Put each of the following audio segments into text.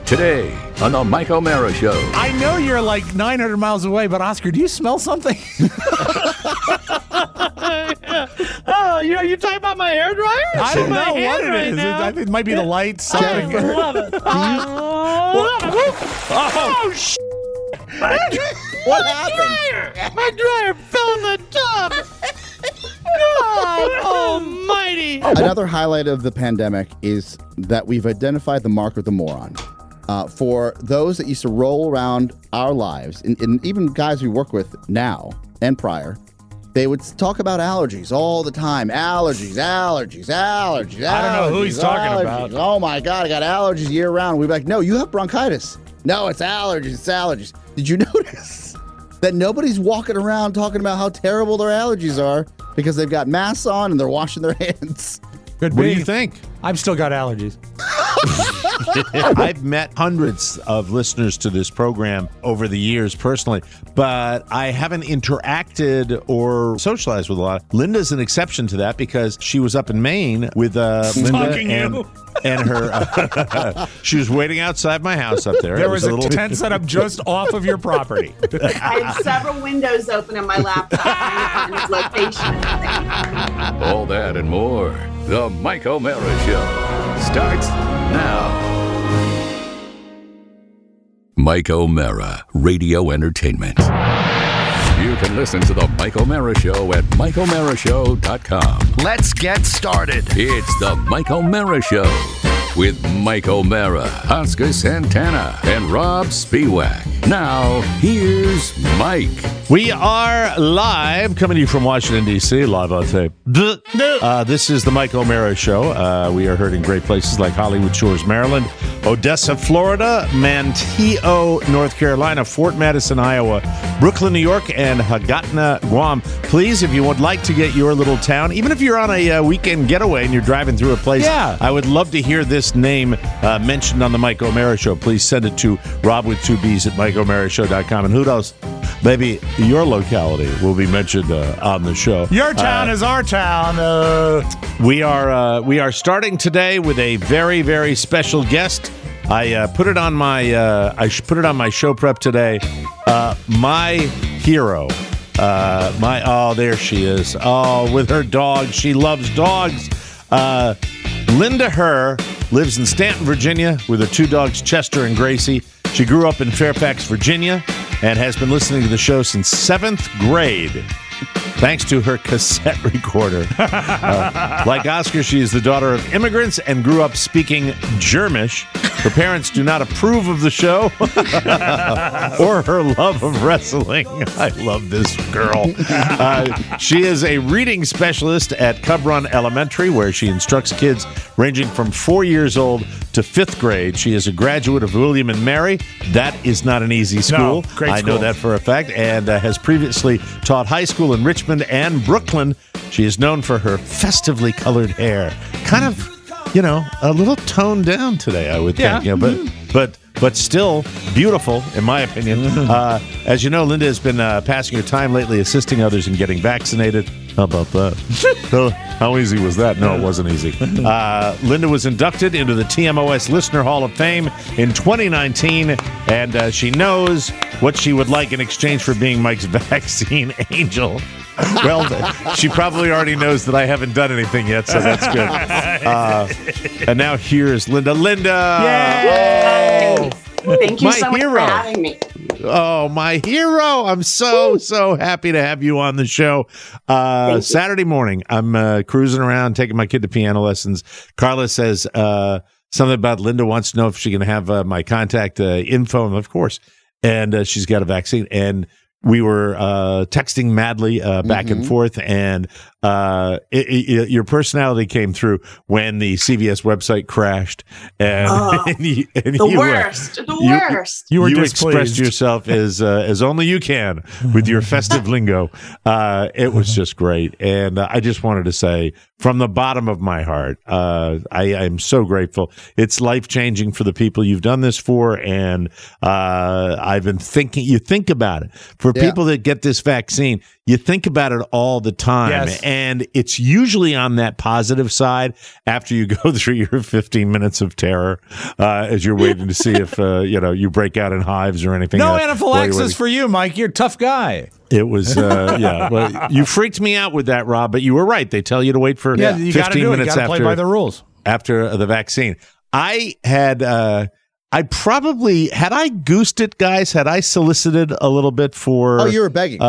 today on the Mike O'Mara Show. I know you're like 900 miles away, but Oscar, do you smell something? Oh, you're talking about my hairdryer? I don't know what it is. It might be the lights. Something. I love it. Oh, shit. What happened? My dryer fell in the tub. God almighty. Another highlight of the pandemic is that we've identified the mark of the moron. For those that used to roll around our lives, and even guys we work with now and prior, they would talk about allergies all the time. Allergies. I don't know who he's talking about. Oh, my God, I got allergies year round. We'd be like, no, you have bronchitis. No, it's allergies. Did you notice that nobody's walking around talking about how terrible their allergies are because they've got masks on and they're washing their hands? What do you think? I've still got allergies. I've met hundreds of listeners to this program over the years personally, but I haven't interacted or socialized with a lot. Linda's an exception to that because she was up in Maine with Linda and her. She was waiting outside my house up there. There was a tent set up just off of your property. I had several windows open on my laptop trying to find his location. All that and more. The Mike O'Mara Show starts now. Mike O'Mara, Radio Entertainment. You can listen to the Mike O'Mara Show at MikeO'MaraShow.com. Let's get started. It's the Mike O'Mara Show with Mike O'Mara, Oscar Santana, and Rob Spiewak. Now, here's Mike. We are live, coming to you from Washington, D.C., live on tape. This is the Mike O'Mara Show. We are heard in great places like Hollywood Shores, Maryland, Odessa, Florida, Manteo, North Carolina, Fort Madison, Iowa, Brooklyn, New York, and Hagatna, Guam. Please, if you would like to get your little town, even if you're on a weekend getaway and you're driving through a place, I would love to hear this name mentioned on the Mike O'Mara Show. Please send it to Rob with 2 B's at MikeO'MaraShow.com. And who knows, maybe your locality will be mentioned on the show. Your town is our town. We are starting today with a very, very special guest. I put it on my show prep today. My hero. There she is. Oh, with her dog. She loves dogs. Linda Herr lives in Stanton, Virginia, with her 2 dogs, Chester and Gracie. She grew up in Fairfax, Virginia, and has been listening to the show since 7th grade, thanks to her cassette recorder. Like Oscar, she is the daughter of immigrants and grew up speaking Germish. Her parents do not approve of the show or her love of wrestling. I love this girl. She is a reading specialist at Cub Run Elementary, where she instructs kids ranging from 4 years old to 5th grade. She is a graduate of William & Mary. That is not an easy school. No, great I know school. that for a fact, and has previously taught high school in Richmond and Brooklyn. She is known for her festively colored hair. Kind of, a little toned down today, I would think. But still beautiful, in my opinion. As you know, Linda has been passing her time lately assisting others in getting vaccinated. How about that? How easy was that? No, it wasn't easy. Linda was inducted into the TMOS Listener Hall of Fame in 2019, and she knows what she would like in exchange for being Mike's vaccine angel. Well, she probably already knows that I haven't done anything yet, so that's good. And now here's Linda. Linda! Yay! Thank you so much hero. for having me. Oh, my hero. I'm so happy to have you on the show. Saturday morning, I'm cruising around, taking my kid to piano lessons. Carla says something about Linda wants to know if she can have my contact info, and of course. And she's got a vaccine. And we were texting madly back and forth, and your personality came through when the CVS website crashed. And, the worst. You were you displeased. expressed yourself as only you can with your festive lingo. It was just great. And I just wanted to say, from the bottom of my heart. I'm so grateful. It's life-changing for the people you've done this for, and I've been thinking, you think about it. For people that get this vaccine, you think about it all the time, and it's usually on that positive side after you go through your 15 minutes of terror as you're waiting to see if you break out in hives or anything. No anaphylaxis for you, Mike. You're a tough guy. It was, Well, you freaked me out with that, Rob, but you were right. They tell you to wait for 15 minutes after play by the rules. After the vaccine. I had, I goosed it, guys. Had I solicited a little bit for? Oh, you were begging.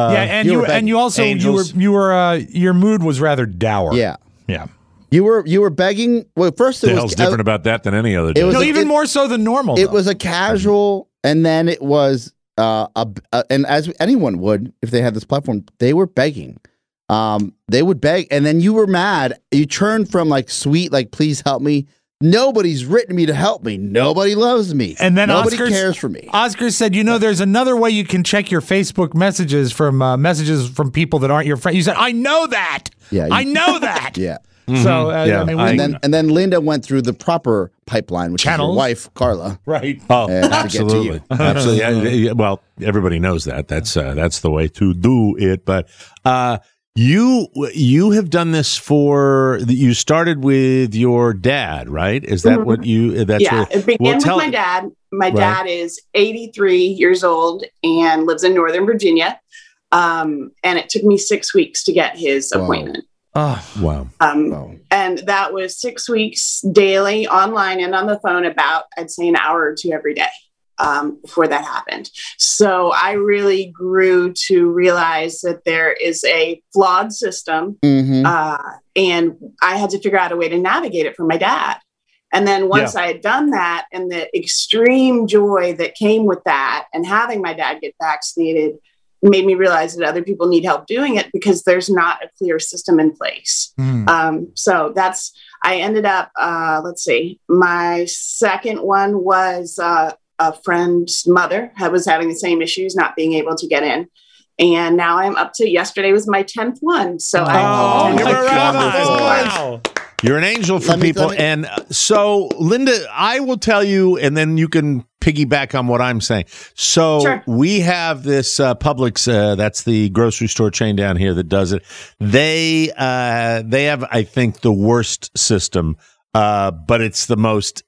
Your mood was rather dour. Yeah. Yeah. You were begging. Well, first the hell's different about that than any other day. Even more so than normal. It was a casual, and then it was and as anyone would if they had this platform, they were begging. They would beg, and then you were mad. You turned from like sweet, like please help me. Nobody's written me to help me. Nobody loves me. And then nobody cares for me. Oscar said, there's another way you can check your Facebook messages from people that aren't your friend. You said, I know that. Yeah, I know that. Yeah. So, and then Linda went through the proper pipeline, which channels. is your wife, Carla. Right. Oh, absolutely. Absolutely. Well, everybody knows that. That's the way to do it. But you have done this you started with your dad, right? Is that what you? That's it began with my dad. My dad is 83 years old and lives in Northern Virginia. And it took me 6 weeks to get his appointment. Oh, wow. And that was 6 weeks daily, online and on the phone, about, I'd say, an hour or two every day before that happened. So I really grew to realize that there is a flawed system, and I had to figure out a way to navigate it for my dad. And then once I had done that, and the extreme joy that came with that, and having my dad get vaccinated, made me realize that other people need help doing it because there's not a clear system in place. So I ended up, my second one was a friend's mother was having the same issues, not being able to get in. And now I'm up to, yesterday was my 10th one. So wow. You're an angel for people. And so, Linda, I will tell you, and then you can piggyback on what I'm saying. So we have this Publix, that's the grocery store chain down here that does it. They have, I think, the worst system, but it's the most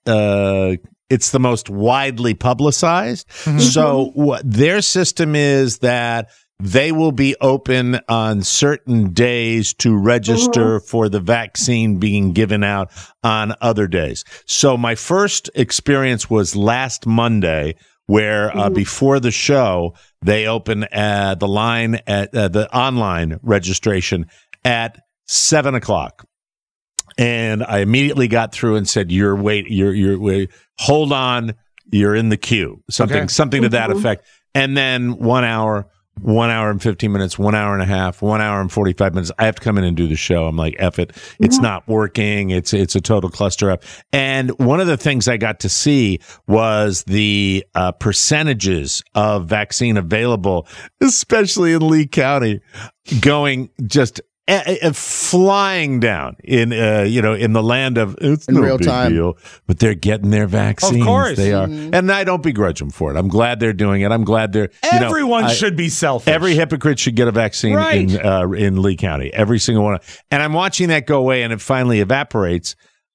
widely publicized. So their system is that they will be open on certain days to register for the vaccine being given out on other days. So my first experience was last Monday, where before the show, they opened the line at the online registration at 7:00. And I immediately got through and said, you're hold on, you're in the queue. Something to that effect. And then 1 hour, 1 hour and 15 minutes, 1 hour and a half, 1 hour and 45 minutes. I have to come in and do the show. I'm like, F it. It's not working. It's a total cluster up. And one of the things I got to see was the percentages of vaccine available, especially in Lee County, going just flying down in the land of it's in no real big time deal, but they're getting their vaccines. Of course they are, and I don't begrudge them for it. I'm glad they're doing it. I'm glad they're. Everyone should be selfish. Every hypocrite should get a vaccine in Lee County. Every single one. And I'm watching that go away, and it finally evaporates.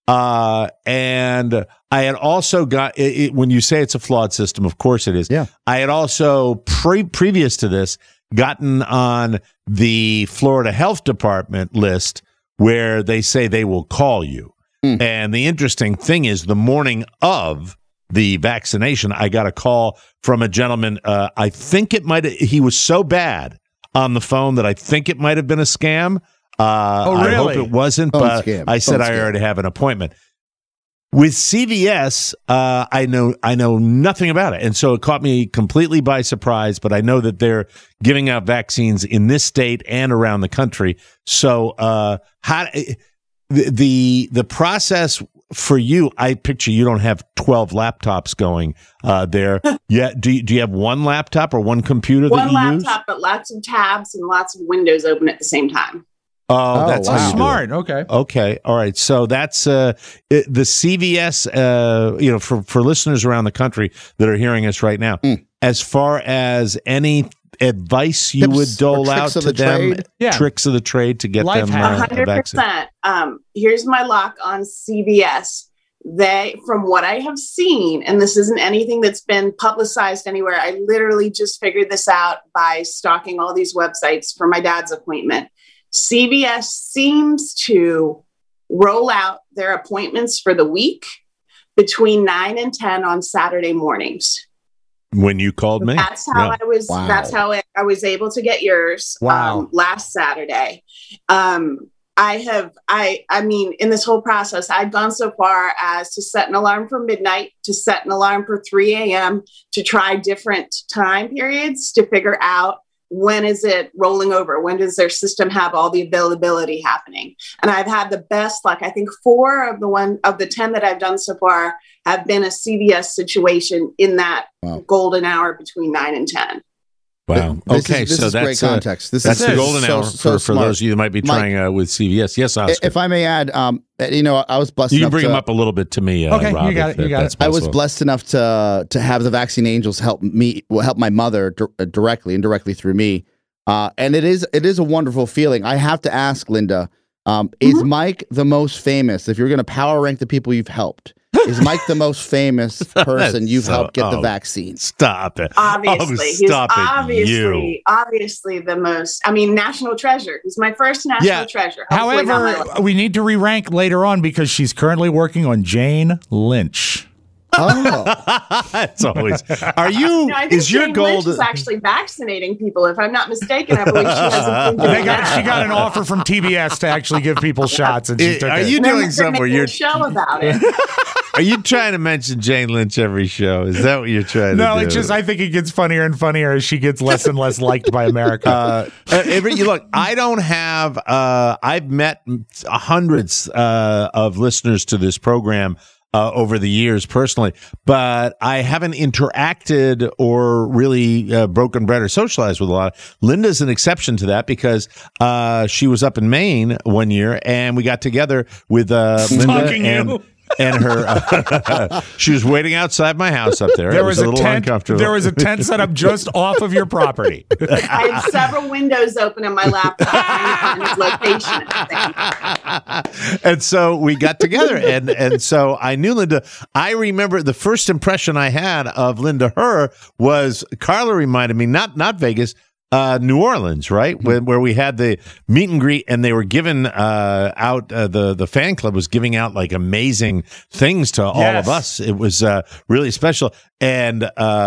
And I had also got it, when you say it's a flawed system, of course it is. Yeah. I had also previous to this gotten on the Florida Health Department list where they say they will call you. And the interesting thing is the morning of the vaccination, I got a call from a gentleman. I think he was so bad on the phone that I think it might have been a scam. I hope it wasn't, but I said I already have an appointment. With CVS, I know nothing about it, and so it caught me completely by surprise. But I know that they're giving out vaccines in this state and around the country. So, how the process for you? I picture you don't have 12 laptops going there. Yeah, do you have one laptop or one computer that you use? One laptop, but lots of tabs and lots of windows open at the same time. Oh, that's how you do it. Smart. Okay. Okay. All right. So that's the CVS, for listeners around the country that are hearing us right now, as far as any advice you would dole out to them, tricks of the trade to get them a vaccine. 100%. Here's my lock on CVS. From what I have seen, and this isn't anything that's been publicized anywhere, I literally just figured this out by stalking all these websites for my dad's appointment. CVS seems to roll out their appointments for the week between 9 and 10 on Saturday mornings. When you called me? That's how I was. Wow. That's how I was able to get yours. Wow. Last Saturday. I mean, in this whole process, I'd gone so far as to set an alarm for midnight, to set an alarm for 3 a.m., to try different time periods to figure out when is it rolling over? When does their system have all the availability happening? And I've had the best luck. I think 4 of the 10 that I've done so far have been a CVS situation in that golden hour between 9 and 10. Wow. This is great context. That's the golden hour for those of you that might be trying with CVS. Yes, Oscar. If I may add, I was blessed. You can bring them up a little bit to me. Okay, Rob, you got it. I was blessed enough to have the Vaccine Angels help my mother directly, indirectly through me, and it is a wonderful feeling. I have to ask, Linda, is Mike the most famous? If you're going to power rank the people you've helped, is Mike the most famous person you've helped get the vaccine? Stop it. Obviously. He's obviously the most, national treasure. He's my first national treasure. However, we need to re-rank later on because she's currently working on Jane Lynch. Oh, it's always. Are you? I think is your Jane goal? Lynch is actually vaccinating people, if I'm not mistaken. I believe she hasn't been doing that. She got an offer from TBS to actually give people shots, and she took Are it. you doing something where you're show about it? Are you trying to mention Jane Lynch every show? Is that what you're trying to do? No, it's just I think it gets funnier and funnier as she gets less and less liked by America. Look, I don't have. I've met hundreds of listeners to this program over the years personally, but I haven't interacted or really broken bread or socialized with a lot. Linda's an exception to that because she was up in Maine one year and we got together with Linda and her. She was waiting outside my house up there. It was a little uncomfortable. There was a tent set up just off of your property. I had several windows open in my laptop trying to find his location at the thing. And so we got together, and so I knew Linda. I remember the first impression I had of Linda was Carla reminded me, not Vegas, New Orleans, right? Where we had the meet and greet, and they were giving out the fan club was giving out like amazing things to all of us. It was really special. And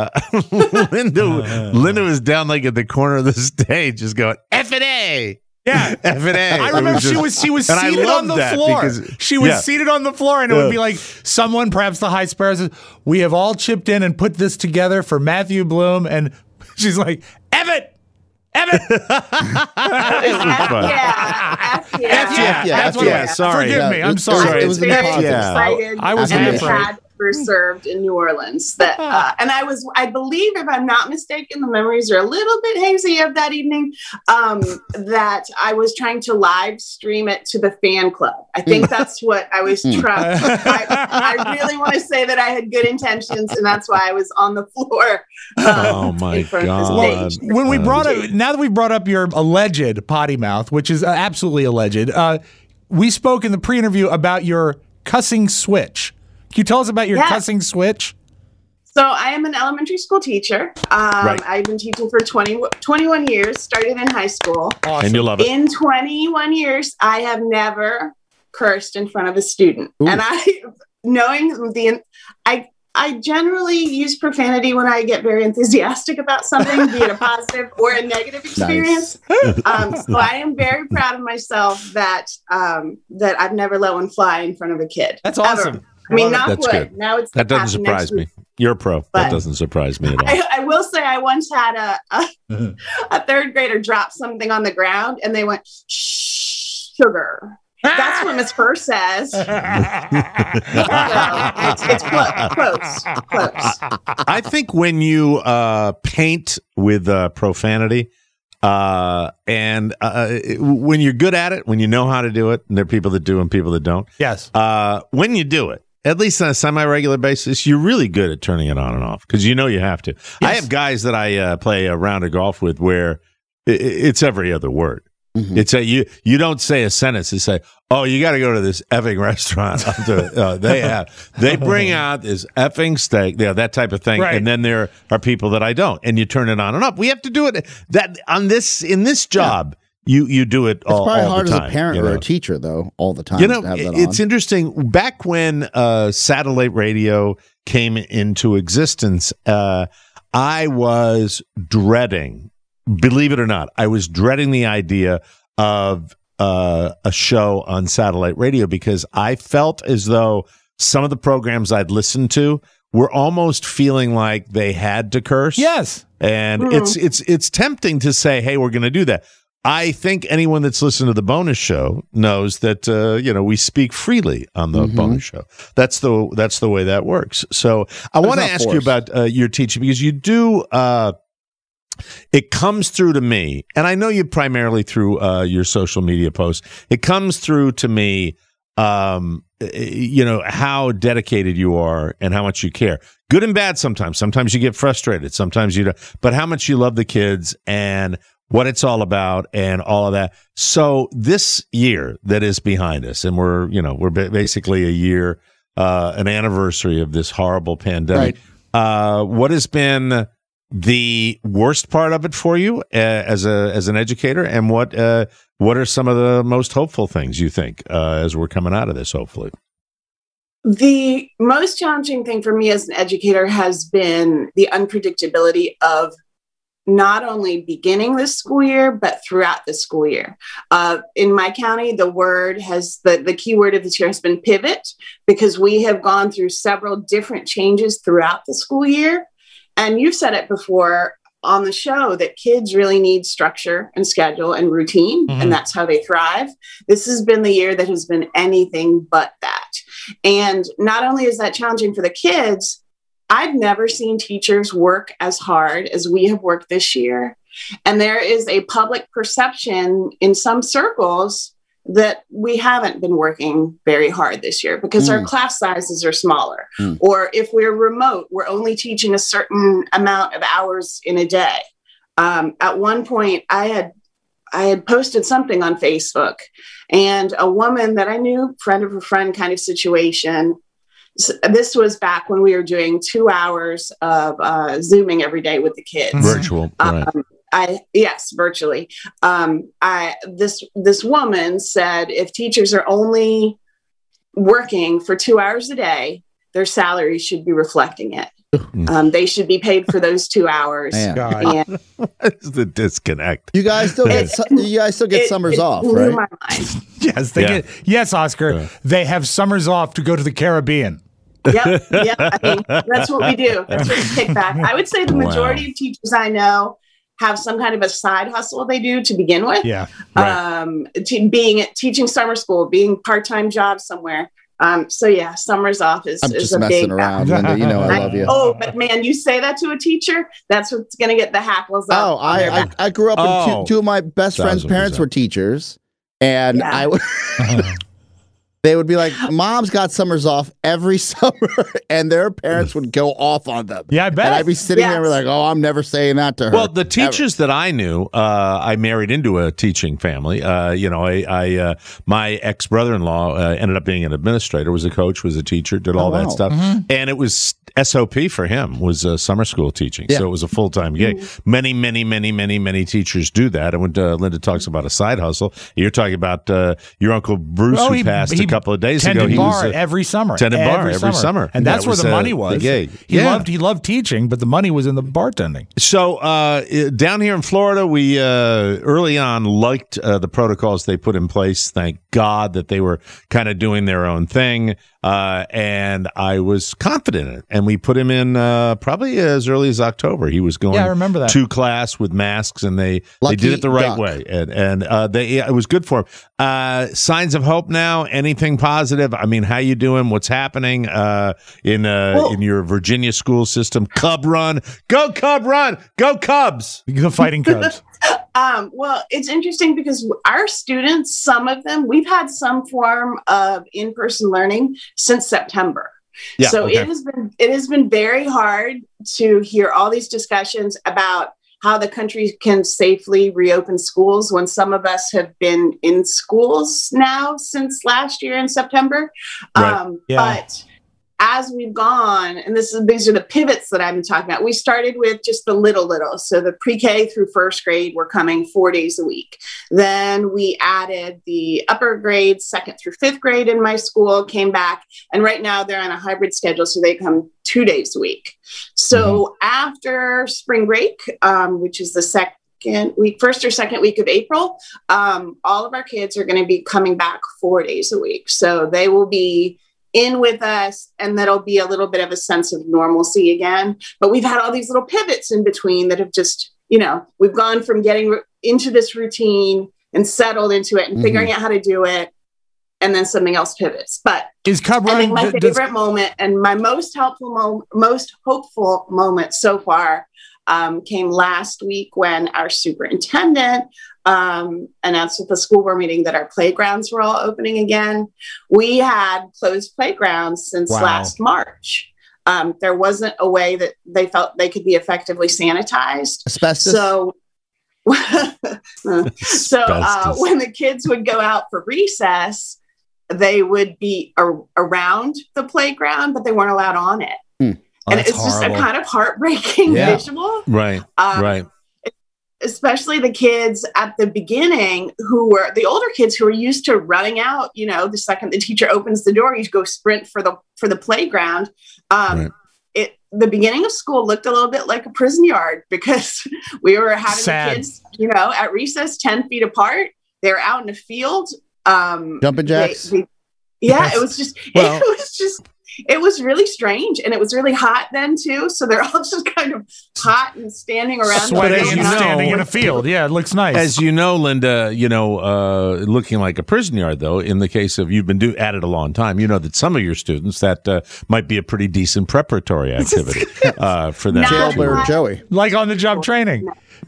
Linda was down like at the corner of the stage, just going F&A. Yeah, F&A. I remember she was seated on the floor. She was seated on the floor, and it would be like someone, perhaps the High Sparrows, says, "We have all chipped in and put this together for Matthew Bloom," and she's like, "Evan." Sorry. Forgive me. I'm sorry. It was very excited. I was had served in New Orleans. That and I believe, if I'm not mistaken, the memories are a little bit hazy of that evening. That I was trying to live stream it to the fan club. I think that's what I was trying. I really want to say that I had good intentions, and that's why I was on the floor. Oh my God! When we now that we brought up your alleged potty mouth, which is absolutely alleged, we spoke in the pre-interview about your cussing switch. Can you tell us about your cussing switch? So I am an elementary school teacher. Right. I've been teaching for 21 years, started in high school. Awesome. And you love it. In 21 years, I have never cursed in front of a student. Ooh. And I generally use profanity when I get very enthusiastic about something, be it a positive or a negative experience. Nice. So I am very proud of myself that I've never let one fly in front of a kid. That's awesome. Ever. I mean, not That's wood. good. Now it's that doesn't surprise me. You're a pro. That doesn't surprise me at all. I will say I once had a third grader drop something on the ground, and they went, sugar. That's what Miss Fur says. So it's close. I think when you paint with profanity, And when you're good at it, when you know how to do it, and there are people that do and people that don't. Yes. When you do it, at least on a semi-regular basis, you're really good at turning it on and off because you know you have to. Yes. I have guys that I play a round of golf with where it's every other word. Mm-hmm. It's you don't say a sentence. You say, "Oh, you got to go to this effing restaurant." They bring out this effing steak, that type of thing. Right. And then there are people that I don't, and you turn it on and up. We have to do it in this job. Yeah. You do it all the time. It's probably hard as a parent or a teacher, though, all the time. To have that it's interesting. Back when satellite radio came into existence, I was dreading. Believe it or not, I was dreading the idea of a show on satellite radio because I felt as though some of the programs I'd listened to were almost feeling like they had to curse. Yes. And it's tempting to say, hey, we're going to do that. I think anyone that's listened to the bonus show knows that we speak freely on the bonus show. That's the way that works. So I want to ask you about your teaching because you do. It comes through to me, and I know you primarily through your social media posts. It comes through to me, how dedicated you are and how much you care. Good and bad sometimes. Sometimes you get frustrated. Sometimes you don't. But how much you love the kids and what it's all about and all of that. So this year that is behind us, and we're basically a year, an anniversary of this horrible pandemic. Right. What has been the worst part of it for you as an educator, and what are some of the most hopeful things you think as we're coming out of this, hopefully? The most challenging thing for me as an educator has been the unpredictability of not only beginning this school year, but throughout the school year. In my county, the key word of this year has been pivot, because we have gone through several different changes throughout the school year. And you've said it before on the show that kids really need structure and schedule and routine, and that's how they thrive. This has been the year that has been anything but that. And not only is that challenging for the kids, I've never seen teachers work as hard as we have worked this year. And there is a public perception in some circles that we haven't been working very hard this year because our class sizes are smaller. Or if we're remote, we're only teaching a certain amount of hours in a day. At one point, I had posted something on Facebook, and a woman that I knew, friend of a friend kind of situation. This was back when we were doing 2 hours of Zooming every day with the kids. Virtual, right. Yes, virtually. This woman said if teachers are only working for 2 hours a day, their salary should be reflecting it. They should be paid for those 2 hours. What is the disconnect? You guys still get summers off, right? My mind. Yes, they get. Yes, Oscar. Yeah. They have summers off to go to the Caribbean. Yep. I mean, that's what we do. That's what we kick back. I would say the majority of teachers I know have some kind of a side hustle they do to begin with. Yeah. Right. Teaching summer school, being part-time job somewhere. Summers off is I'm just a messing big around, Linda. You know I love you. Oh, but man, you say that to a teacher, that's what's going to get the hackles up. Oh, I grew up in two of my best friends' parents were teachers, and they would be like, Mom's got summers off every summer, and their parents would go off on them. Yeah, I bet. And I'd be sitting there and be like, oh, I'm never saying that to her. Well, the teachers that I knew, I married into a teaching family. My ex-brother-in-law ended up being an administrator, was a coach, was a teacher, did all that stuff. And it was SOP for him, was summer school teaching. Yeah. So it was a full-time gig. Many teachers do that. And when Linda talks about a side hustle, you're talking about your Uncle Bruce, who passed a couple of days ago. He was every summer. Every summer. And that's where the money was. He loved teaching, but the money was in the bartending. So down here in Florida, we early on liked the protocols they put in place. Thank God that they were kind of doing their own thing. And I was confident in it. And we put him in probably as early as October. He was going I remember that. to class with masks, and they did it the right way. And it was good for him. Signs of hope now? Anything positive? I mean, how you doing? What's happening in your Virginia school system? Cub run. Go Cub run. Go Cubs. Go Fighting Cubs. Well, it's interesting because our students, some of them, we've had some form of in-person learning since September. Yeah, so it has been very hard to hear all these discussions about how the country can safely reopen schools when some of us have been in schools now since last year in September. Right. But as we've gone, and these are the pivots that I've been talking about, we started with just the little. So the pre-K through first grade were coming 4 days a week. Then we added the upper grades, second through fifth grade in my school, came back. And right now they're on a hybrid schedule, so they come 2 days a week. So after spring break, which is the first or second week of April, all of our kids are going to be coming back 4 days a week. So they will be in with us, and that'll be a little bit of a sense of normalcy again. But we've had all these little pivots in between that have just, we've gone from getting into this routine and settled into it and figuring out how to do it, and then something else pivots. But is Cub Run, I think my favorite moment and my most hopeful moment so far came last week when our superintendent announced at the school board meeting that our playgrounds were all opening again. We had closed playgrounds since last March. There wasn't a way that they felt they could be effectively sanitized. Asbestos. So when the kids would go out for recess, they would be around the playground, but they weren't allowed on it. And it's horrible. Just a kind of heartbreaking visual. Right. Right. Especially the kids at the beginning who were the older kids who were used to running out, the second the teacher opens the door, you go sprint for the playground. The beginning of school looked a little bit like a prison yard because we were having the kids, at recess 10 feet apart. They were out in the field. Jumping jacks. It was really strange, and it was really hot then too. So they're all just kind of hot and standing around, sweating and standing in a field. Yeah, it looks nice. As you know, Linda, looking like a prison yard though. In the case of you've been at it a long time, you know that some of your students that might be a pretty decent preparatory activity for them. Jailbird Joey, like on the job training.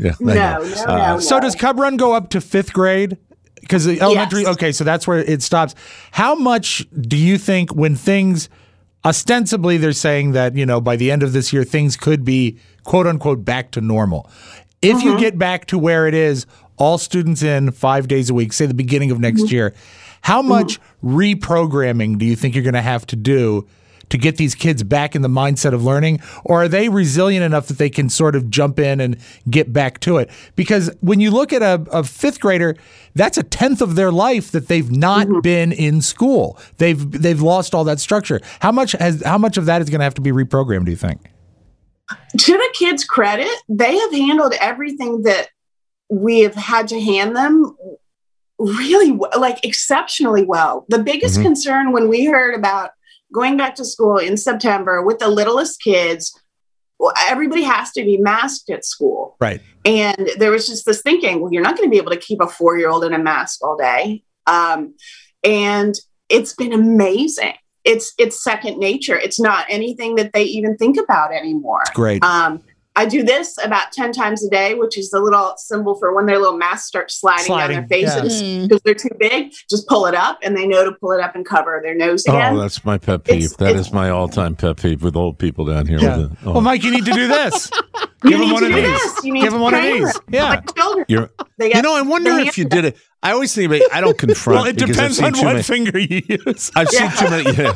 No. So does Cub Run go up to fifth grade? Because the elementary, okay, so that's where it stops. How much do you think when things, ostensibly they're saying that, by the end of this year, things could be, quote unquote, back to normal. If you get back to where it is, all students in 5 days a week, say the beginning of next year, how much reprogramming do you think you're going to have to do to get these kids back in the mindset of learning? Or are they resilient enough that they can sort of jump in and get back to it? Because when you look at a fifth grader, that's a tenth of their life that they've not been in school. They've lost all that structure. How much of that is going to have to be reprogrammed, do you think? To the kids' credit, they have handled everything that we have had to hand them really exceptionally well. The biggest concern when we heard about going back to school in September with the littlest kids, everybody has to be masked at school. Right. And there was just this thinking, well, you're not going to be able to keep a 4-year-old in a mask all day. And it's been amazing. It's second nature. It's not anything that they even think about anymore. It's great. I do this about 10 times a day, which is the little symbol for when their little masks start sliding down their faces because they're too big. Just pull it up, and they know to pull it up and cover their nose again. Oh, that's my pet peeve. That is my all-time pet peeve with old people down here. Yeah. Well, Mike, you need to do this. Give them one of these. Give them one of these. Yeah. I wonder if you did it. I always think about it. I don't confront. Well, it depends on what finger you use. I've seen too many. Yeah.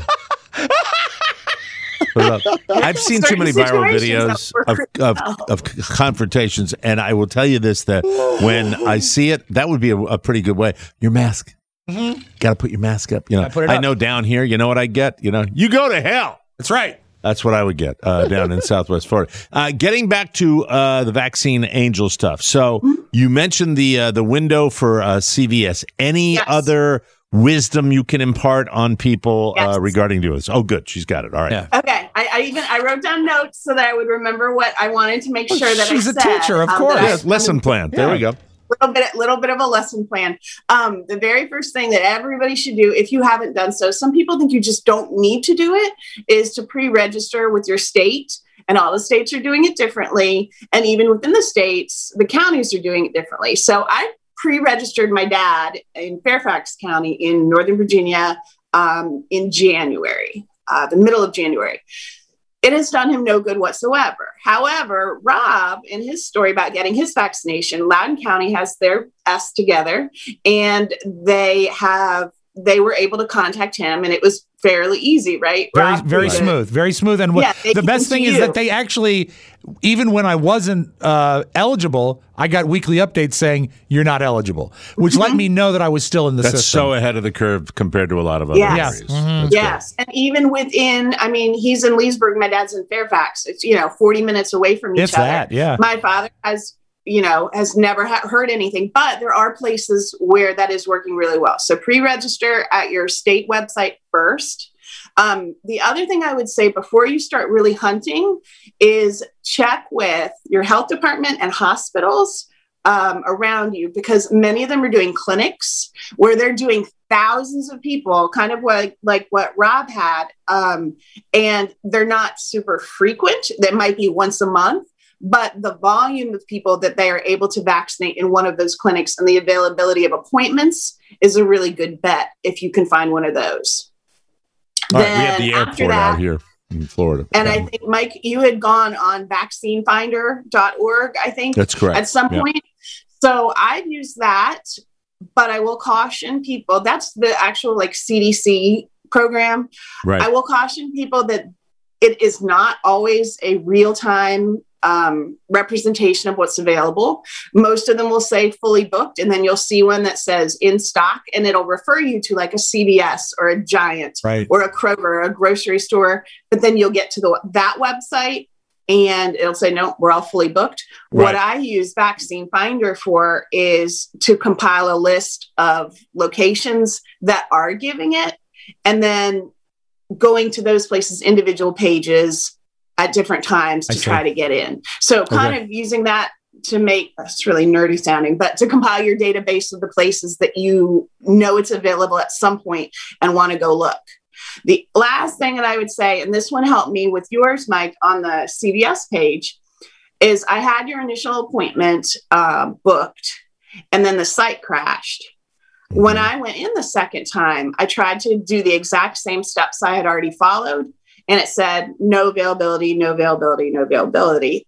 I've seen too many viral videos of confrontations, and I will tell you this, that when I see it, that would be a pretty good way. Your mask. Got to put your mask up. I know down here, you know what I get? You go to hell. That's right. That's what I would get down in Southwest Florida. Getting back to the vaccine angel stuff. So you mentioned the window for CVS. Any other wisdom you can impart on people regarding doing this? Oh, good. She's got it. All right. Yeah. Okay. I wrote down notes so that I would remember what I wanted to make sure that she's I a said. Teacher, of course. Lesson plan. There we go. Little bit of a lesson plan. The very first thing that everybody should do, if you haven't done so, some people think you just don't need to do it, is to pre-register with your state and all the states are doing it differently. And even within the states, the counties are doing it differently. So I pre-registered my dad in Fairfax County in Northern Virginia in January, the middle of January. It has done him no good whatsoever. However, Rob, in his story about getting his vaccination, Loudoun County has their S together, and they were able to contact him, and it was fairly easy, right? Very smooth. And the best thing is that they actually, even when I wasn't eligible, I got weekly updates saying you're not eligible, which let me know that I was still in the system. That's so ahead of the curve compared to a lot of other areas. Yes. And even within, he's in Leesburg, my dad's in Fairfax. It's, 40 minutes away from each other. My father has never heard anything, but there are places where that is working really well. So pre-register at your state website first. The other thing I would say before you start really hunting is check with your health department and hospitals around you, because many of them are doing clinics where they're doing thousands of people, kind of like what Rob had. And they're not super frequent. That might be once a month. But the volume of people that they are able to vaccinate in one of those clinics and the availability of appointments is a really good bet if you can find one of those. All right, we have the airport out here in Florida. And I think, Mike, you had gone on vaccinefinder.org, I think. That's correct. At some point. So I've used that, but I will caution people, that's the actual CDC program. Right. I will caution people that it is not always a real-time representation of what's available. Most of them will say fully booked, and then you'll see one that says in stock, and it'll refer you to like a CVS or a Giant or a Kroger or a grocery store. But then you'll get to that website and it'll say, no, we're all fully booked. Right. What I use Vaccine Finder for is to compile a list of locations that are giving it, and then going to those places, individual pages at different times to try to get in. So kind of using that to make, that's really nerdy sounding, but to compile your database of the places that you know it's available at some point and want to go look. The last thing that I would say, and this one helped me with yours, Mike, on the CVS page, is I had your initial appointment booked, and then the site crashed. When I went in the second time, I tried to do the exact same steps I had already followed, and it said no availability, no availability, no availability.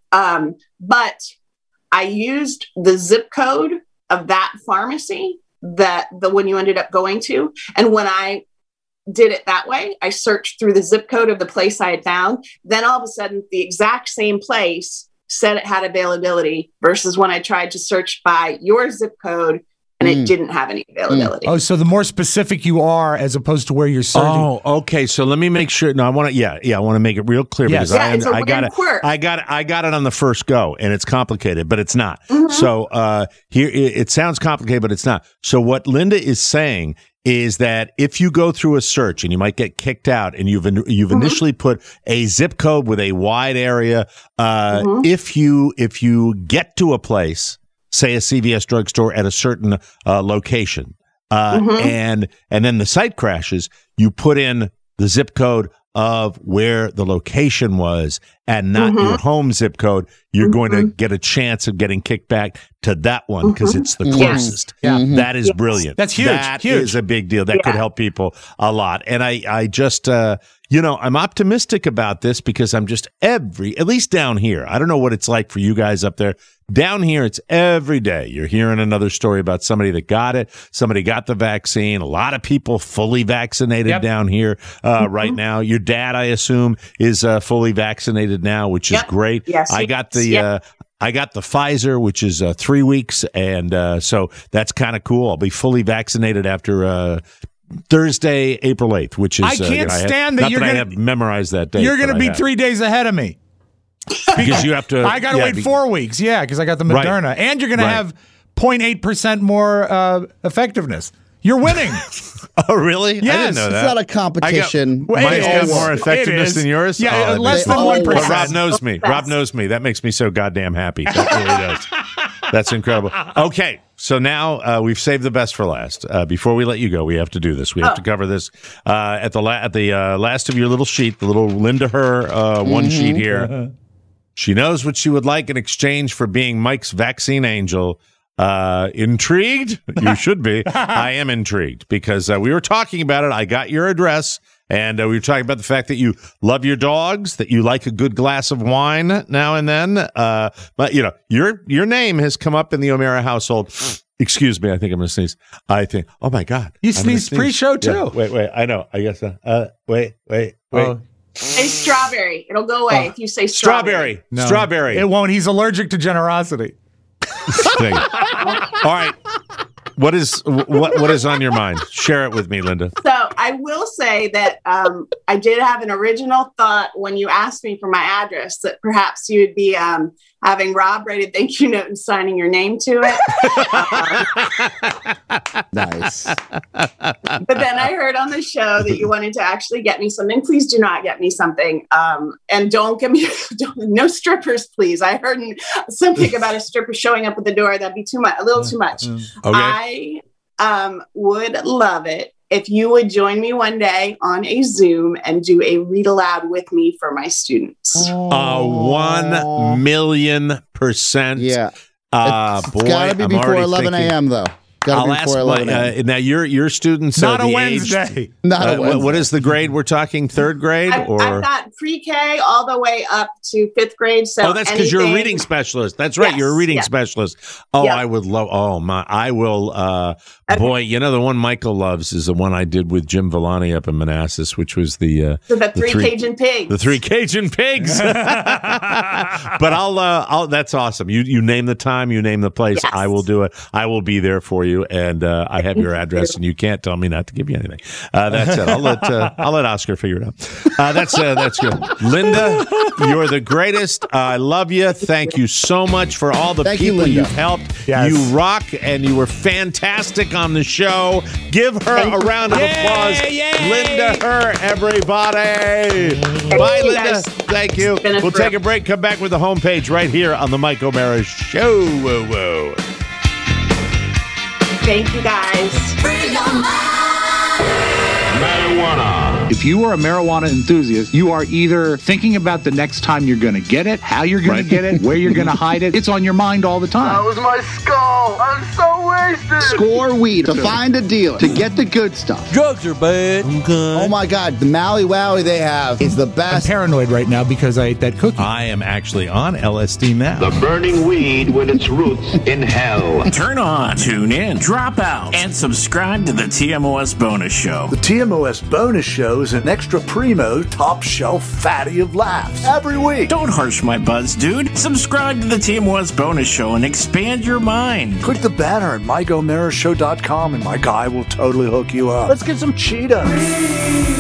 But I used the zip code of that pharmacy, the one you ended up going to. And when I did it that way, I searched through the zip code of the place I had found. Then all of a sudden, the exact same place said it had availability, versus when I tried to search by your zip code and it didn't have any availability. Oh, so the more specific you are as opposed to where you're searching. Oh, okay. So let me make sure. No, I want to. I want to make it real clear because I got it on the first go, and it's complicated, but it's not. Mm-hmm. So here it sounds complicated, but it's not. So what Linda is saying is that if you go through a search and you might get kicked out, and you've initially put a zip code with a wide area, if you get to a place, say a CVS drugstore at a certain location, and then the site crashes, you put in the zip code of where the location was and not your home zip code, you're going to get a chance of getting kicked back to that one because it's the closest. That is brilliant. That's huge. That is a big deal. That could help people a lot. And I just, I'm optimistic about this because I'm just at least down here. I don't know what it's like for you guys up there. Down here, it's every day. You're hearing another story about somebody that got it. Somebody got the vaccine. A lot of people fully vaccinated down here right now. Your dad, I assume, is fully vaccinated now, which is great. Yes, I got the Pfizer, which is 3 weeks, and so that's kind of cool. I'll be fully vaccinated after Thursday, April 8th, which is I can't stand that. I have memorized that date. You're going to be 3 days ahead of me. Because you have to. I got to wait 4 weeks. Yeah, because I got the Moderna, and you're going to have 0.8% more effectiveness. You're winning. Oh, really? Yes. I didn't know that. It's not a competition. Mine's got more effectiveness than yours? Yeah, less than 1%. But Rob knows me. Rob knows me. That makes me so goddamn happy. That really does. That's incredible. Okay, so now we've saved the best for last. Before we let you go, we have to do this. We have to cover this at the last of your little sheet, the little Linda Her one sheet here. She knows what she would like in exchange for being Mike's vaccine angel. Intrigued? You should be. I am intrigued because we were talking about it. I got your address, and we were talking about the fact that you love your dogs, that you like a good glass of wine now and then. But your name has come up in the O'Mara household. Excuse me, I think I'm going to sneeze. Oh my God. You sneezed pre-show too. Yeah, wait, I know. I guess, wait. Say strawberry. It'll go away if you say strawberry. No, Strawberry. It won't. He's allergic to generosity. All right. What is on your mind? Share it with me, Linda. So I will say that I did have an original thought when you asked me for my address that perhaps you would be having Rob write a thank you note and signing your name to it. Nice. But then I heard on the show that you wanted to actually get me something. Please do not get me something. And don't give me no strippers, please. I heard something about a stripper showing up at the door. That'd be too much, a little too much. Okay. I would love it if you would join me one day on a Zoom and do a read aloud with me for my students. 1,000,000%. Yeah. It's gotta be before 11 a.m. though. I'll ask now your students. Not a Wednesday. Not a Wednesday. What is the grade we're talking? Third grade? I've got pre-K all the way up to 5th grade. So that's because you're a reading specialist. That's right. Yes, you're a reading specialist. Oh, yeah. I would love. Oh my, I will. Boy, the one Michael loves is the one I did with Jim Villani up in Manassas, which was the three Cajun pigs. The 3 Cajun pigs. But I'll. That's awesome. You name the time, you name the place. Yes. I will do it. I will be there for you, and I have your address, and you can't tell me not to give you anything. That's it. I'll let Oscar figure it out. That's good. Linda, you're the greatest. I love you. Thank you so much for all the people you've helped. Yes. You rock, and you were fantastic on the show. Give her a round of applause. Yay. Linda Herr, everybody. Bye, Linda. Thank you. We'll take a break. Come back with the homepage right here on the Mike O'Mara Show. Whoa. Thank you, guys. Marijuana. If you are a marijuana enthusiast, you are either thinking about the next time you're going to get it, how you're going to get it, where you're going to hide it. It's on your mind all the time. That was my skull. I'm so wasted. Score Weed to find a dealer to get the good stuff. Drugs are bad. Oh my God, the Maui Wowie they have is the I'm best. paranoid right now because I ate that cookie. I am actually on LSD now. The burning weed with its roots in hell. Turn on, tune in, drop out, and subscribe to the TMOS Bonus Show. The TMOS Bonus Show is an extra primo, top shelf fatty of laughs every week. Don't harsh my buzz, dude. Subscribe to the TMOS Bonus Show and expand your mind. Click the banner at MikeO'MaraShow.com and my guy will totally hook you up. Let's get some Cheetos.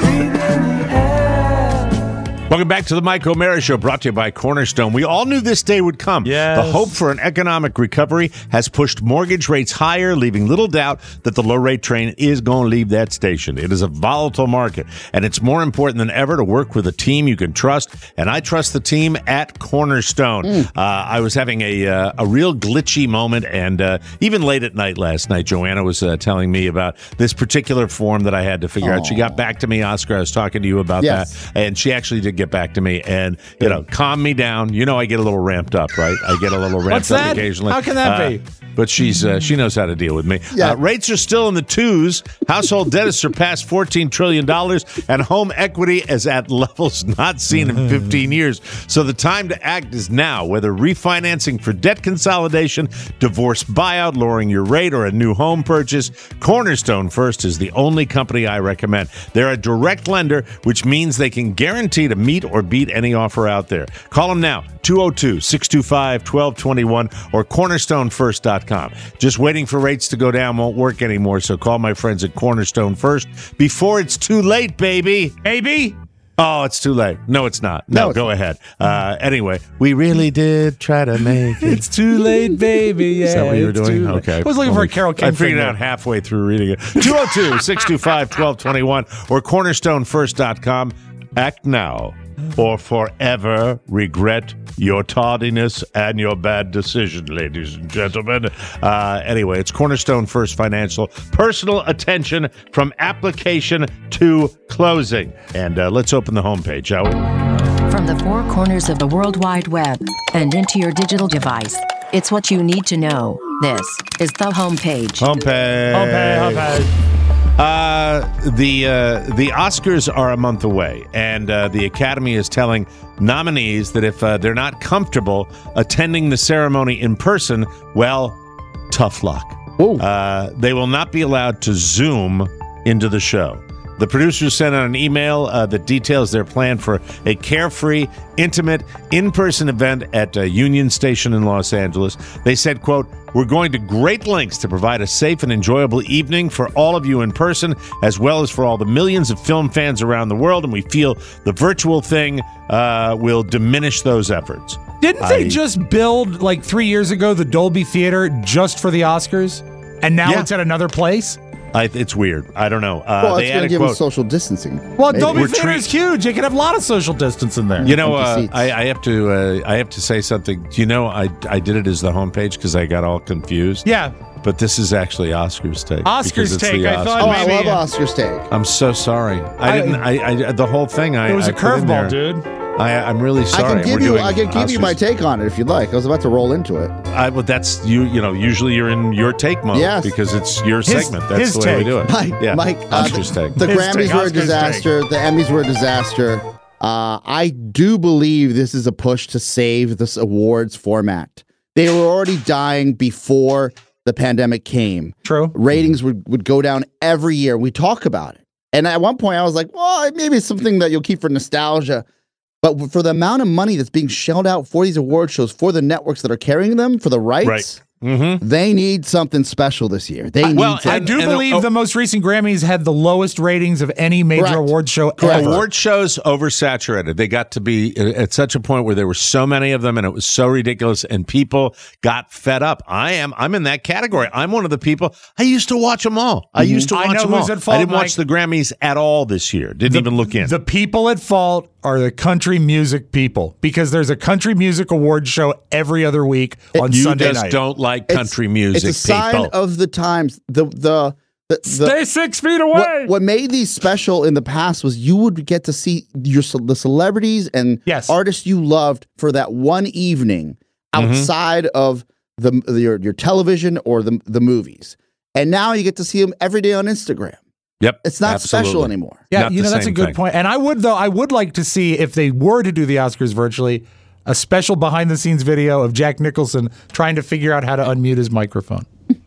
Welcome back to the Mike O'Mara Show, brought to you by Cornerstone. We all knew this day would come. Yes. The hope for an economic recovery has pushed mortgage rates higher, leaving little doubt that the low-rate train is going to leave that station. It is a volatile market, and it's more important than ever to work with a team you can trust, and I trust the team at Cornerstone. I was having a real glitchy moment, and even late at night last night, Joanna was telling me about this particular form that I had to figure out. She got back to me, Oscar. I was talking to you about that, and she actually did get back to me and calm me down. I get a little ramped up, right? I get a little ramped up occasionally. How can that be? But she knows how to deal with me. Rates are still in the twos. Household debt has surpassed $14 trillion, and home equity is at levels not seen in 15 years. So the time to act is now. Whether refinancing for debt consolidation, divorce buyout, lowering your rate, or a new home purchase, Cornerstone First is the only company I recommend. They're a direct lender, which means they can guarantee to meet or beat any offer out there. Call them now, 202-625-1221 or cornerstonefirst.com. Just waiting for rates to go down won't work anymore, so call my friends at Cornerstone First before it's too late, baby. Baby? Oh, it's too late. No, it's not. No, go ahead. Anyway, we really did try to make it. It's too late, baby. Yeah, is that what you were doing? Okay. I was looking for a Carole King. I figured it out halfway through reading it. 202-625-1221 or cornerstonefirst.com. Act now or forever regret your tardiness and your bad decision, ladies and gentlemen. Anyway, it's Cornerstone First Financial. Personal attention from application to closing. And let's open the homepage, shall we? From the four corners of the World Wide Web and into your digital device, it's what you need to know. This is the homepage. Homepage. The Oscars are a month away, and the Academy is telling nominees that if they're not comfortable attending the ceremony in person, well, tough luck. They will not be allowed to Zoom into the show. The producers sent out an email that details their plan for a carefree, intimate, in-person event at Union Station in Los Angeles. They said, quote, "We're going to great lengths to provide a safe and enjoyable evening for all of you in person, as well as for all the millions of film fans around the world, and we feel the virtual thing will diminish those efforts." Didn't they just build, like 3 years ago, the Dolby Theater just for the Oscars? And now it's at another place? It's weird. I don't know. Well, it's going to give them social distancing. Well, Dolby Theater is huge. They can have a lot of social distance in there. You know, I have to say something. Do you know I did it as the homepage because I got all confused? Yeah. But this is actually Oscar's Take. Oscar's Take. I thought maybe. I love Oscar's Take. I'm so sorry. I didn't. The whole thing. It was a curveball, dude. I'm really sorry. I can give you my take on it if you'd like. I was about to roll into it. But that's you. You know, usually you're in your take mode because it's your segment. That's the way we do it. Mike, Oscar's take. The Grammys were a disaster. The Emmys were a disaster. I do believe this is a push to save this awards format. They were already dying before the pandemic came. True. Ratings would go down every year. We talk about it. And at one point I was like, well, maybe it's something that you'll keep for nostalgia. But for the amount of money that's being shelled out for these award shows, for the networks that are carrying them, for the rights, they need something special this year. I do believe the most recent Grammys had the lowest ratings of any major award show ever. Award shows oversaturated. They got to be at such a point where there were so many of them and it was so ridiculous and people got fed up. I'm in that category. I'm one of the people. I used to watch them all. I used to watch them all. At fault, I didn't watch the Grammys at all this year. Didn't even look in. The people at fault are the country music people because there's a country music award show every other week on Sunday night. You just don't like country music, it's a sign of the times. Stay 6 feet away. What made these special in the past was you would get to see the celebrities and artists you loved for that one evening outside of your television or the movies. And now you get to see them every day on Instagram. Yep. It's not special anymore. Yeah, that's a good point. And I would like to see, if they were to do the Oscars virtually, a special behind-the-scenes video of Jack Nicholson trying to figure out how to unmute his microphone.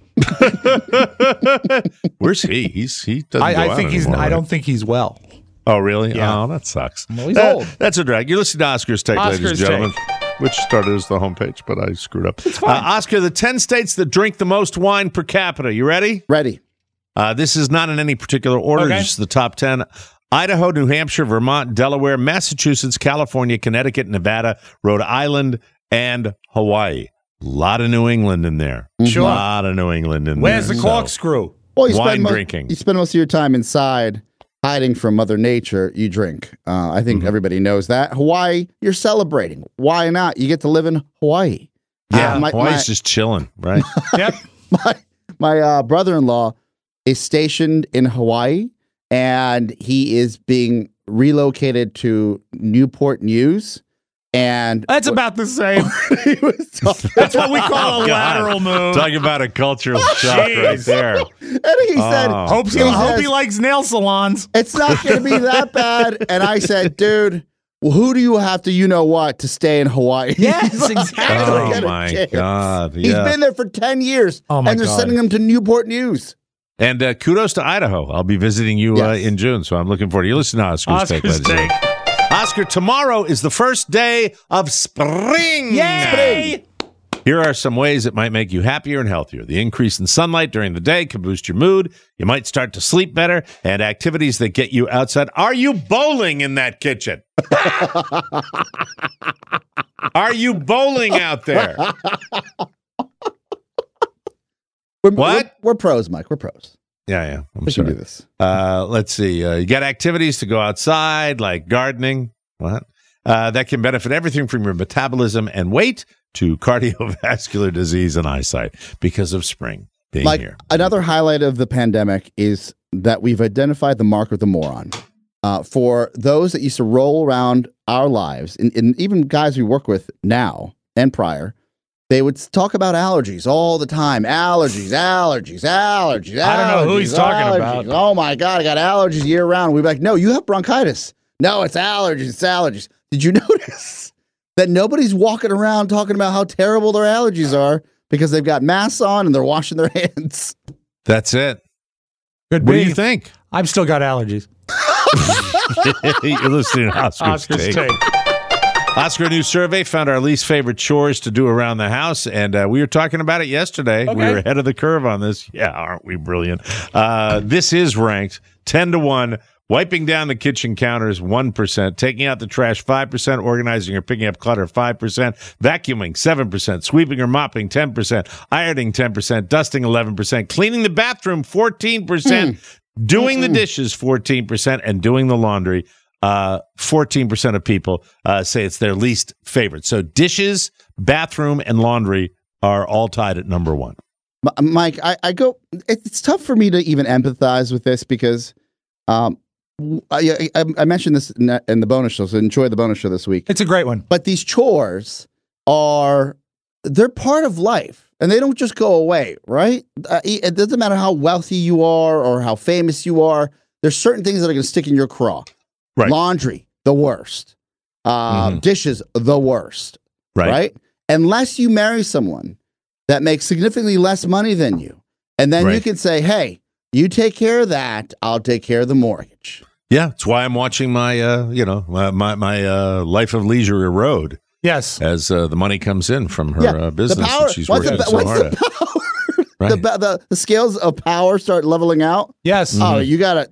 Where's he? He doesn't. I don't think he's well. Oh, really? Yeah. Oh, that sucks. Well, he's old. That's a drag. You're listening to Oscar's Take, ladies and gentlemen. Which started as the homepage, but I screwed up. It's fine. Oscar, the 10 states that drink the most wine per capita. You ready? Ready. This is not in any particular order. Okay. Just the top 10. Idaho, New Hampshire, Vermont, Delaware, Massachusetts, California, Connecticut, Nevada, Rhode Island, and Hawaii. A lot of New England in there. Sure. A lot of New England in Where's there. the corkscrew? Well, wine drinking. You spend most of your time inside hiding from Mother Nature. You drink. I think everybody knows that. Hawaii, you're celebrating. Why not? You get to live in Hawaii. Yeah, Hawaii's just chilling, right? Yep. My brother-in-law is stationed in Hawaii, and he is being relocated to Newport News. And that's about the same. That's what we call a lateral move. Talking about a cultural shock right there. And he said, hope he likes nail salons. It's not going to be that bad. And I said, dude, well, who do you have to stay in Hawaii? Yes, exactly. Oh, my God. Yeah. He's been there for 10 years. And they're sending him to Newport News. And kudos to Idaho. I'll be visiting you in June, so I'm looking forward to you. Listen to Oscar's Take, ladies and gentlemen. Oscar, tomorrow is the first day of spring. Yay! Here are some ways it might make you happier and healthier. The increase in sunlight during the day can boost your mood. You might start to sleep better, and activities that get you outside. Are you bowling in that kitchen? Are you bowling out there? We're pros, Mike. We're pros. Yeah. We can do this. Let's see. You got activities to go outside, like gardening. What? That can benefit everything from your metabolism and weight to cardiovascular disease and eyesight because of spring being here. Another highlight of the pandemic is that we've identified the mark of the moron. For those that used to roll around our lives, and even guys we work with now and prior, they would talk about allergies all the time. Allergies. I don't know who he's talking about. Oh my God, I got allergies year round. We'd be like, no, you have bronchitis. No, it's allergies. Did you notice that nobody's walking around talking about how terrible their allergies are because they've got masks on and they're washing their hands? That's it. What do you think? I've still got allergies. You're listening to Oscar's Take. Oscar, a new survey found our least favorite chores to do around the house, and we were talking about it yesterday. Okay. We were ahead of the curve on this. Yeah, aren't we brilliant? This is ranked 10-1. Wiping down the kitchen counters, 1%. Taking out the trash, 5%. Organizing or picking up clutter, 5%. Vacuuming, 7%. Sweeping or mopping, 10%. Ironing, 10%. Dusting, 11%. Cleaning the bathroom, 14%. Doing the dishes, 14%. And doing the laundry, 14% of people say it's their least favorite. So dishes, bathroom, and laundry are all tied at number one. Mike, it's tough for me to even empathize with this because I mentioned this in the bonus show, so enjoy the bonus show this week. It's a great one. But these chores they're part of life, and they don't just go away, right? It doesn't matter how wealthy you are or how famous you are. There's certain things that are going to stick in your craw. Right. Laundry, the worst. Dishes, the worst. Right. Unless you marry someone that makes significantly less money than you, and then you can say, hey, you take care of that, I'll take care of the mortgage. Yeah, that's why I'm watching my, my Life of Leisure erode. Yes, as the money comes in from her business that she's working so hard at. Right. The scales of power start leveling out. Yes. Oh, you gotta,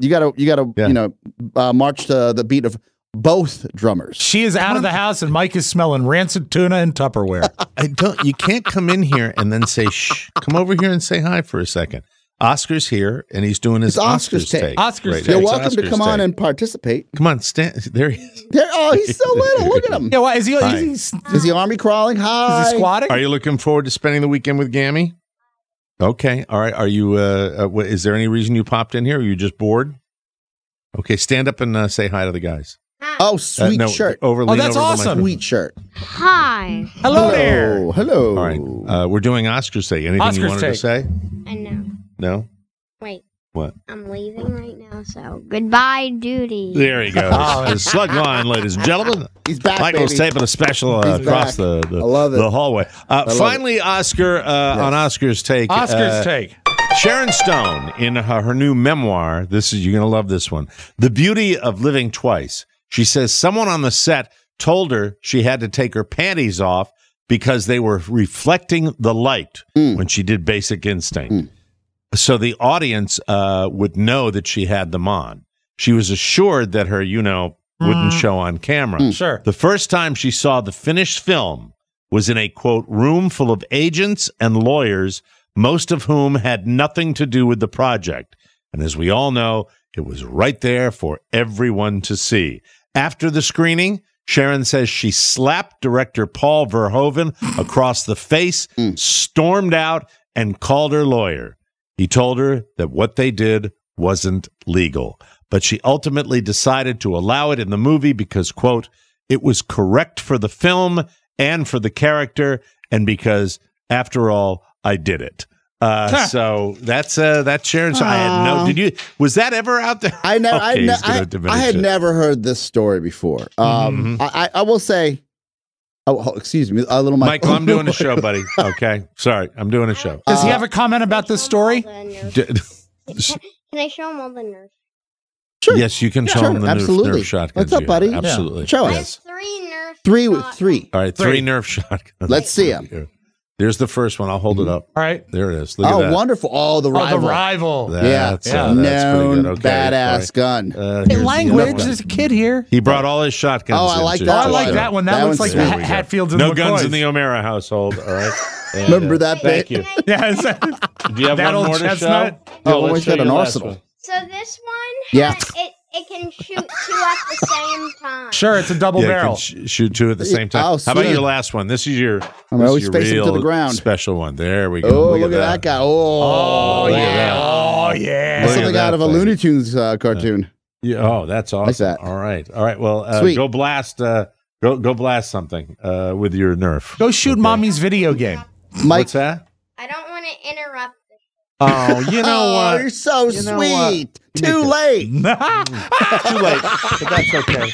march to the beat of both drummers. She is out of the house, and Mike is smelling rancid tuna and Tupperware. You can't come in here and then say, shh. Come over here and say hi for a second. Oscar's here, and he's doing his Oscar's take. Oscar's take. You're welcome to come on and participate. Come on, stand. There he is. He's so little. Look at him. Yeah, why is he? Is he army crawling? Hi. Is he squatting? Are you looking forward to spending the weekend with Gammy? Okay. All right. Are you? Is there any reason you popped in here? Or are you just bored? Okay. Stand up and say hi to the guys. Oh, sweet shirt. That's awesome. Sweet shirt. Hi. Hello there. Hello. All right. We're doing Oscar's take. Anything you wanted to say? I know. No? Wait. What? I'm leaving right now, so goodbye, duty. There he goes. Slug line, ladies and gentlemen. He's back, Michael's baby. taping a special across the hallway. Finally, Oscar, on Oscar's take. Oscar's take. Sharon Stone, in her new memoir, you're going to love this one, The Beauty of Living Twice. She says someone on the set told her she had to take her panties off because they were reflecting the light when she did Basic Instinct. So the audience would know that she had them on. She was assured that her, wouldn't show on camera. Sure. The first time she saw the finished film was in a, quote, room full of agents and lawyers, most of whom had nothing to do with the project. And as we all know, it was right there for everyone to see. After the screening, Sharon says she slapped director Paul Verhoeven across the face, stormed out, and called her lawyer. He told her that what they did wasn't legal, but she ultimately decided to allow it in the movie because, quote, it was correct for the film and for the character, and because, after all, I did it. So that's Sharon. I had was that ever out there? I had never heard this story before. I will say, excuse me, a little Michael, I'm doing a show, buddy. Okay, sorry, I'm doing a show. Does he have a comment about this story? Can I show him all the Nerf? Sure. Yes, you can show him the Nerf shotguns. What's up, buddy? Absolutely. Yeah. Show us. 3 Nerf. Three. All right, 3 Nerf shotguns. Let's see them. There's the first one. I'll hold it up. All right. There it is. Look at that. Wonderful. Oh, the Rival. The Rival. That's pretty good. Okay, badass gun. Language. There's a kid here. He brought all his shotguns. Oh, I like that. I like that one. That looks like the Hatfields and No McCoys. guns in the O'Mara household. All right. And, remember that bit? Thank you. Yeah. Do you have that one old more to chestnut? show? Always got an arsenal. So this one, it can shoot 2 at the same time. Sure, it's a double barrel. Shoot 2 at the same time. Oh, how about your last one? This is your. I'm always facing to the ground. Special one. There we go. Oh, look at that guy. Oh, yeah. Oh, yeah. That's something out of a Looney Tunes cartoon. Yeah. Oh, that's awesome. Like that. All right. Well, go blast. Go blast something with your Nerf. Go shoot mommy's video game. Mike, what's that? I don't want to interrupt. Oh, you know what? You're so sweet. Too late. Too late. But that's okay.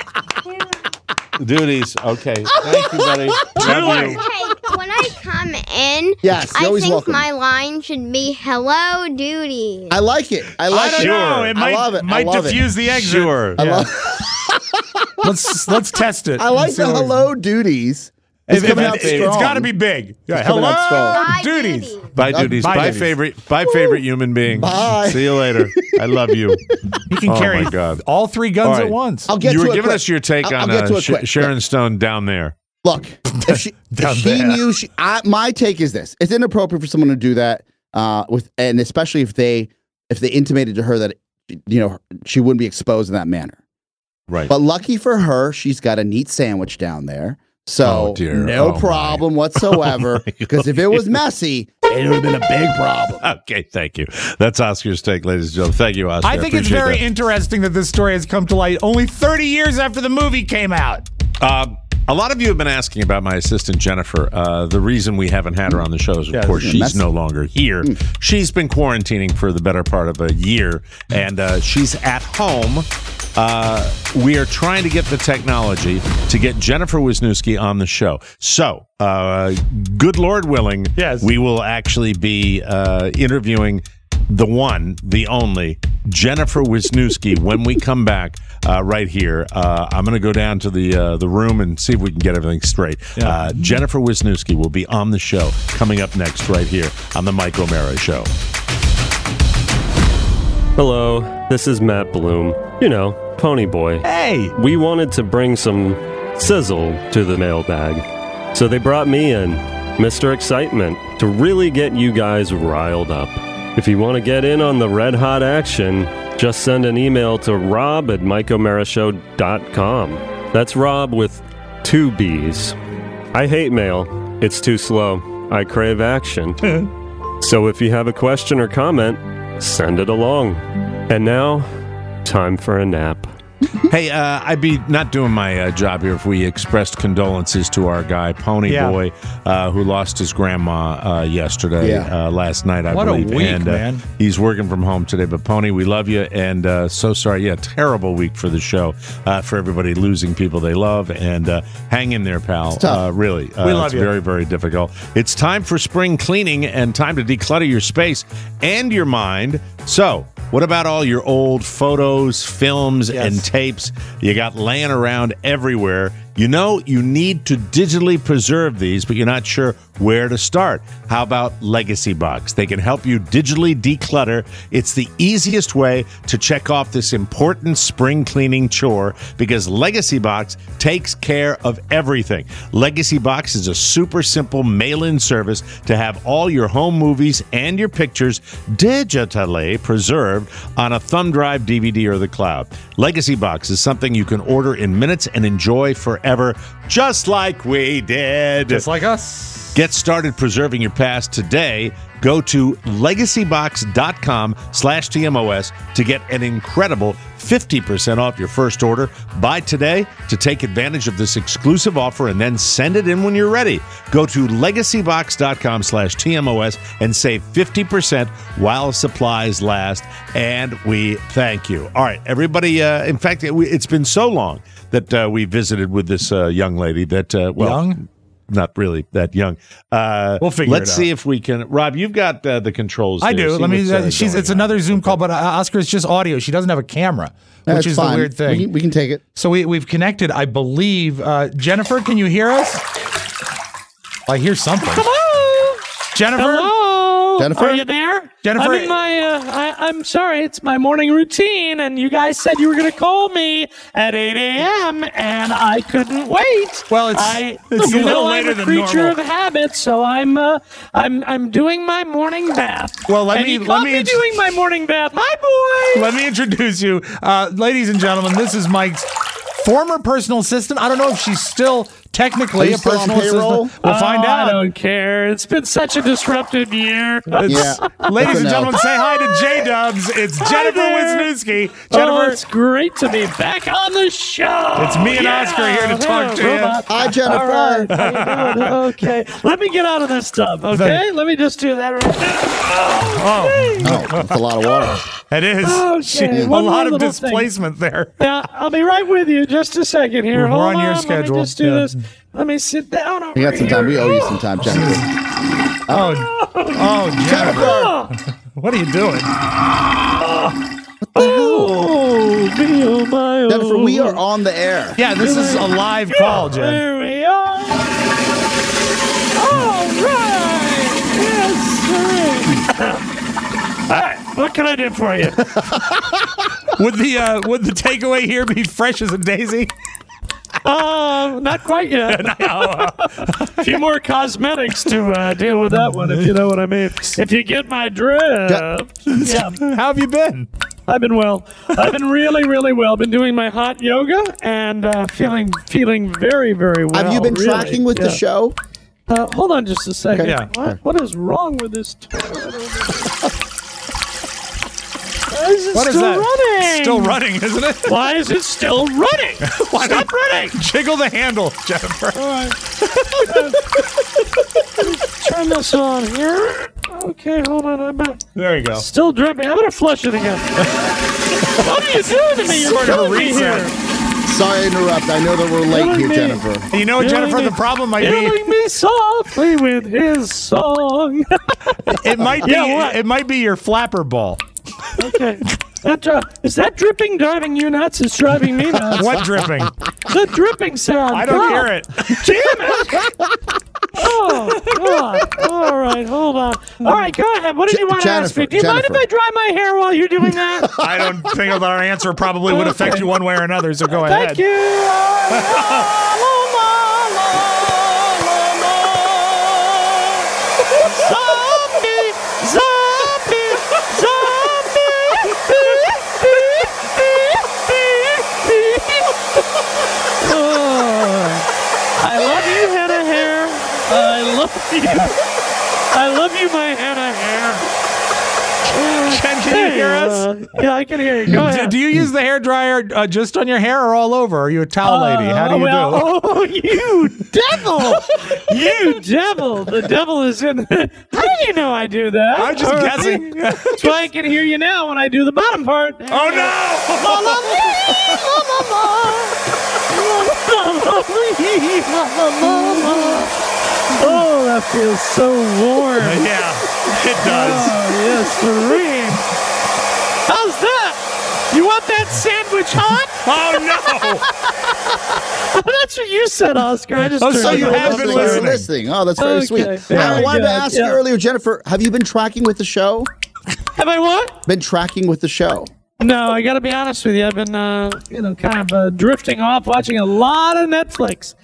Duties. Okay. Thank you, buddy. Love you. Hey, when I come in, yes, I think welcome. my line should be "Hello, duties." I like it. I don't know. It might, love it. might diffuse the exit. Sure. Yeah. Let's test it. I like the hello duties. It's got to be big. Yeah, hello, duties. Bye, duties. Bye, favorite human being. Bye. See you later. I love you. You can carry all 3 guns at once. You were giving us your take on Sharon Stone down there. Look, if she knew, my take is this: it's inappropriate for someone to do that, and especially if they intimated to her that she wouldn't be exposed in that manner. Right. But lucky for her, she's got a neat sandwich down there. So no problem whatsoever, because if it was messy, it would have been a big problem. Okay, thank you. That's Oscar's take, ladies and gentlemen. Thank you, Oscar. I think it's very interesting that this story has come to light only 30 years after the movie came out. A lot of you have been asking about my assistant, Jennifer. The reason we haven't had her on the show is, of course, she's no longer here. She's been quarantining for the better part of a year, and she's at home. We are trying to get the technology to get Jennifer Wisniewski on the show. So, good Lord willing, we will actually be interviewing the one, the only, Jennifer Wisniewski when we come back right here. I'm going to go down to the room and see if we can get everything straight. Jennifer Wisniewski will be on the show coming up next right here on the Mike O'Mara Show. Hello, this is Matt Bloom. Pony Boy. Hey! We wanted to bring some sizzle to the mailbag. So they brought me in, Mr. Excitement, to really get you guys riled up. If you want to get in on the red hot action, just send an email to rob@mikeomarashow.com. That's Rob with 2 B's. I hate mail. It's too slow. I crave action. So if you have a question or comment, send it along. And now, time for a nap. Hey, I'd be not doing my job here if we expressed condolences to our guy, Pony Boy, who lost his grandma yesterday, last night, I believe. What a week, man. He's working from home today. But, Pony, we love you, and so sorry. Yeah, terrible week for the show, for everybody losing people they love. And hang in there, pal. Really. We love it's you. very, very difficult. It's time for spring cleaning and time to declutter your space and your mind. So, what about all your old photos, films, and tapes you got laying around everywhere? You know you need to digitally preserve these, but you're not sure where to start. How about Legacy Box? They can help you digitally declutter. It's the easiest way to check off this important spring cleaning chore because Legacy Box takes care of everything. Legacy Box is a super simple mail-in service to have all your home movies and your pictures digitally preserved on a thumb drive, DVD, or the cloud. Legacy Box is something you can order in minutes and enjoy forever, just like we did. Just like us. Get started preserving your past today. Go to legacybox.com/TMOS to get an incredible 50% off your first order. Buy today to take advantage of this exclusive offer and then send it in when you're ready. Go to legacybox.com/TMOS and save 50% while supplies last. And we thank you. All right, everybody. In fact, it's been so long that we visited with this young lady that, young? Not really that young. We'll figure it out. Let's see if we can. Rob, you've got the controls. I there. do. Let me. It's another Zoom call, but Oscar is just audio. She doesn't have a camera, which is fine. the weird thing. We can take it. So we've connected, I believe. Jennifer, can you hear us? I hear something. Hello, Jennifer. Hello. Jennifer, are you there? Jennifer, I'm in my. I'm sorry. It's my morning routine, and you guys said you were going to call me at 8 a.m. and I couldn't wait. Well, it's a little later than normal. I'm a creature of habit, so I'm doing my morning bath. Well, let me doing my morning bath. Hi, boy. Let me introduce you, ladies and gentlemen. This is Mike's former personal assistant. I don't know if she's still technically a personal assistant. We'll find out. I don't care. It's been such a disrupted year. Ladies and gentlemen, say hi to J-Dubs. It's Jennifer Wisniewski. Jennifer, it's great to be back on the show. It's me and Oscar here to talk to you. Hi, Jennifer. All right. How you doing? Okay. Let me get out of this tub, okay? Let me just do that right now. Oh, that's a lot of water. It is. Okay. A lot of displacement there. Yeah, I'll be right with you. Just a second here. We're on your schedule. Let me just do this. Let me sit down over We got some time. We owe you some time, Jennifer. Jennifer. What are you doing? Jennifer, we are on the air. Yeah, this is a live call, Jen. There we are. All right. Yes, sir. All right. What can I do for you? Would the takeaway here be fresh as a daisy? Not quite yet. A few more cosmetics to deal with that one, if you know what I mean. If you get my drift. Yeah. How have you been? I've been well. I've been really, really well. Been doing my hot yoga and feeling very, very well. Have you been tracking with the show? Hold on just a second. Okay. What is wrong with this Why is it still running? Still running, isn't it? Why is it still running? Stop running! Jiggle the handle, Jennifer. All right. Turn this on here. Okay, hold on. There you go. Still dripping. I'm going to flush it again. What are you doing to me? You're killing me here. Sorry to interrupt. I know that we're late here, Jennifer. You know what, Jennifer? The problem might be... Killing me softly with his song. It might be. It might be your flapper ball. Okay. Is that dripping driving you nuts? It's driving me nuts. What dripping? The dripping sound. I don't hear it. Damn it! Oh, God. All right, hold on. All right, go ahead. What did you want to ask me? Do you mind if I dry my hair while you're doing that? I don't think that our answer probably would affect you one way or another, so go ahead. Thank you. I love you, Hannah Hair. I love you. I love you, my Hannah Hair. Jen, can you hear us? Yeah, I can hear you. Go ahead. Do you use the hairdryer just on your hair or all over? Are you a towel lady? How do you do? Oh, you devil! You devil! The devil is in. How did you know I do that? I'm just guessing. That's why I can hear you now when I do the bottom part. Oh no! Oh, that feels so warm. Yeah, it does. Oh, yes, serene. How's that? You want that sandwich hot? Oh, no. That's what you said, Oscar. I just so you have been listening. Oh, that's very sweet. I wanted to ask you earlier, Jennifer, have you been tracking with the show? Have I what? Been tracking with the show. No, I got to be honest with you. I've been, kind of drifting off, watching a lot of Netflix.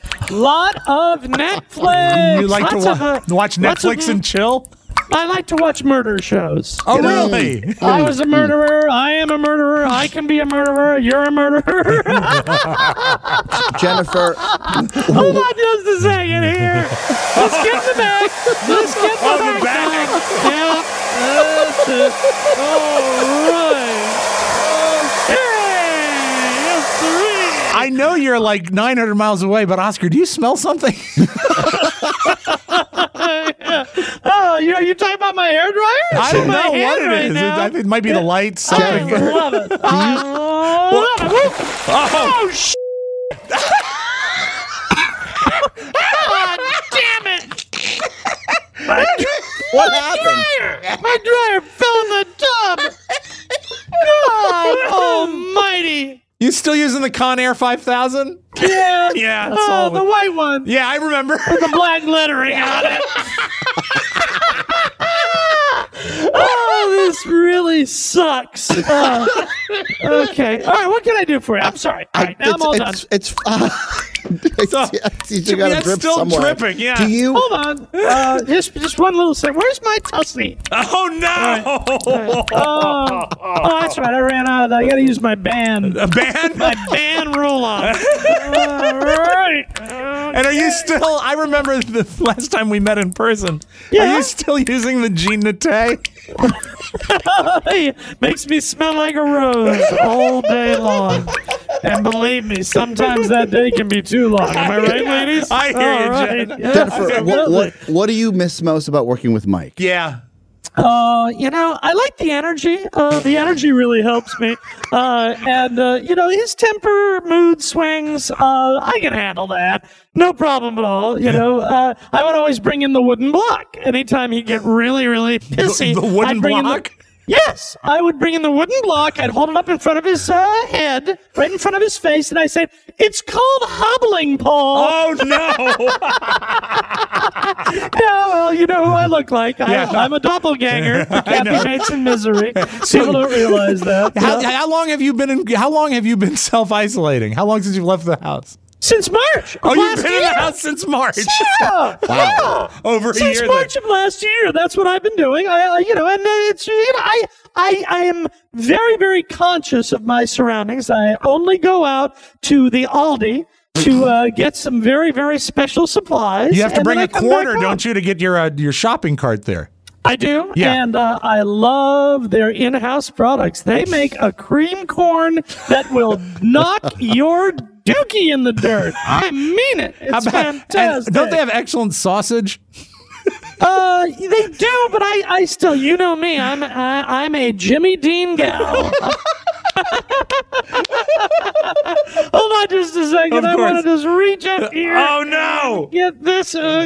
You like to watch Netflix and chill? I like to watch murder shows. Oh, really? I was a murderer. I am a murderer. I can be a murderer. You're a murderer. Jennifer. Hold on just a second here. Let's get the back. Let's get the back. Yeah. That's it. All right. I know you're like 900 miles away, but Oscar, do you smell something? Oh, you're talking about my hairdryer? I don't know what it is. I think it might be the lights. Something. I love it. Oh, shit. God damn it. What happened? My dryer fell in the tub. God almighty. You still using the Conair 5000? Yeah. Yeah. Oh, the white one. Yeah, I remember. With the black lettering on it. Oh, this really sucks. Okay. All right, what can I do for you? I'm sorry. All right, now I'm all done. It's still dripping. Yeah. Do you? Hold on. Just one little second. Where's my tussie? Oh no! Right. Oh, that's right. I ran out of that. I got to use my band. A band? My band roll-on. All right. And are you still? I remember the last time we met in person. Yeah. Are you still using the Jean Naté? Makes me smell like a rose all day long. And believe me, sometimes that day can be too long. Am I right, ladies? I hear you, Jen. Yeah, Jennifer, what do you miss most about working with Mike? Yeah. I like the energy. The energy really helps me. His temper, mood swings, I can handle that. No problem at all. I would always bring in the wooden block. Anytime he'd get really, really pissy. The wooden block? Yes, I would bring in the wooden block. I'd hold it up in front of his head, right in front of his face, and I said, "It's called hobbling, Paul." Oh no! Yeah, well, you know who I look like. I'm a doppelganger for Kathy Bates in Misery. People don't realize that. How long have you been self-isolating? How long since you've left the house? Since March. Oh, you've been in the house since March. Yeah. Wow. Over a year. Since March of last year. That's what I've been doing. I am very, very conscious of my surroundings. I only go out to the Aldi to get some very, very special supplies. You have to bring a quarter, don't you, to get your shopping cart there? I do, yeah. And I love their in-house products. They make a cream corn that will knock your dookie in the dirt. I mean it. It's fantastic. Don't they have excellent sausage? They do, but I still, you know me, I'm a Jimmy Dean gal. Hold on just a second. I want to just reach up here. Oh no! Get this. Again!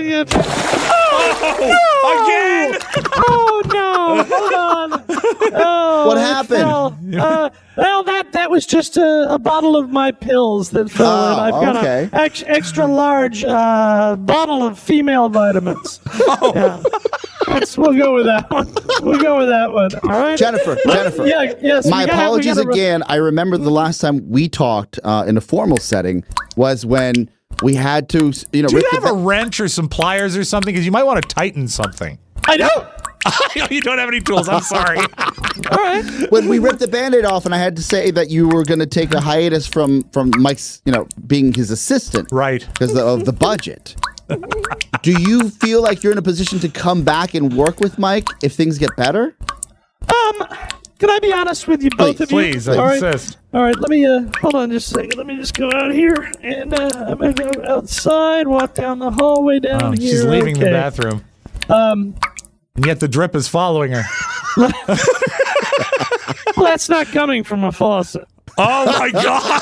Oh no! Hold on. Oh, what happened? Well, that was just a bottle of my pills that fell in. I've got an extra large bottle of female vitamins. Oh. Yeah. We'll go with that one. All right, Jennifer. Yes. My apologies again. I remember the last time we talked in a formal setting was when we had to, Do you have a wrench or some pliers or something? Because you might want to tighten something. I don't. You don't have any tools. I'm sorry. All right. When we ripped the Band-Aid off, and I had to say that you were going to take a hiatus from Mike's, being his assistant, right? Because of the budget. Do you feel like you're in a position to come back and work with Mike if things get better? Can I be honest with you, both of you? Please, I insist. All right, let me hold on just a second. Let me just go out here, and I'm gonna go outside, walk down the hallway down here. She's leaving the bathroom. And yet the drip is following her. Well, that's not coming from a faucet. Oh my God!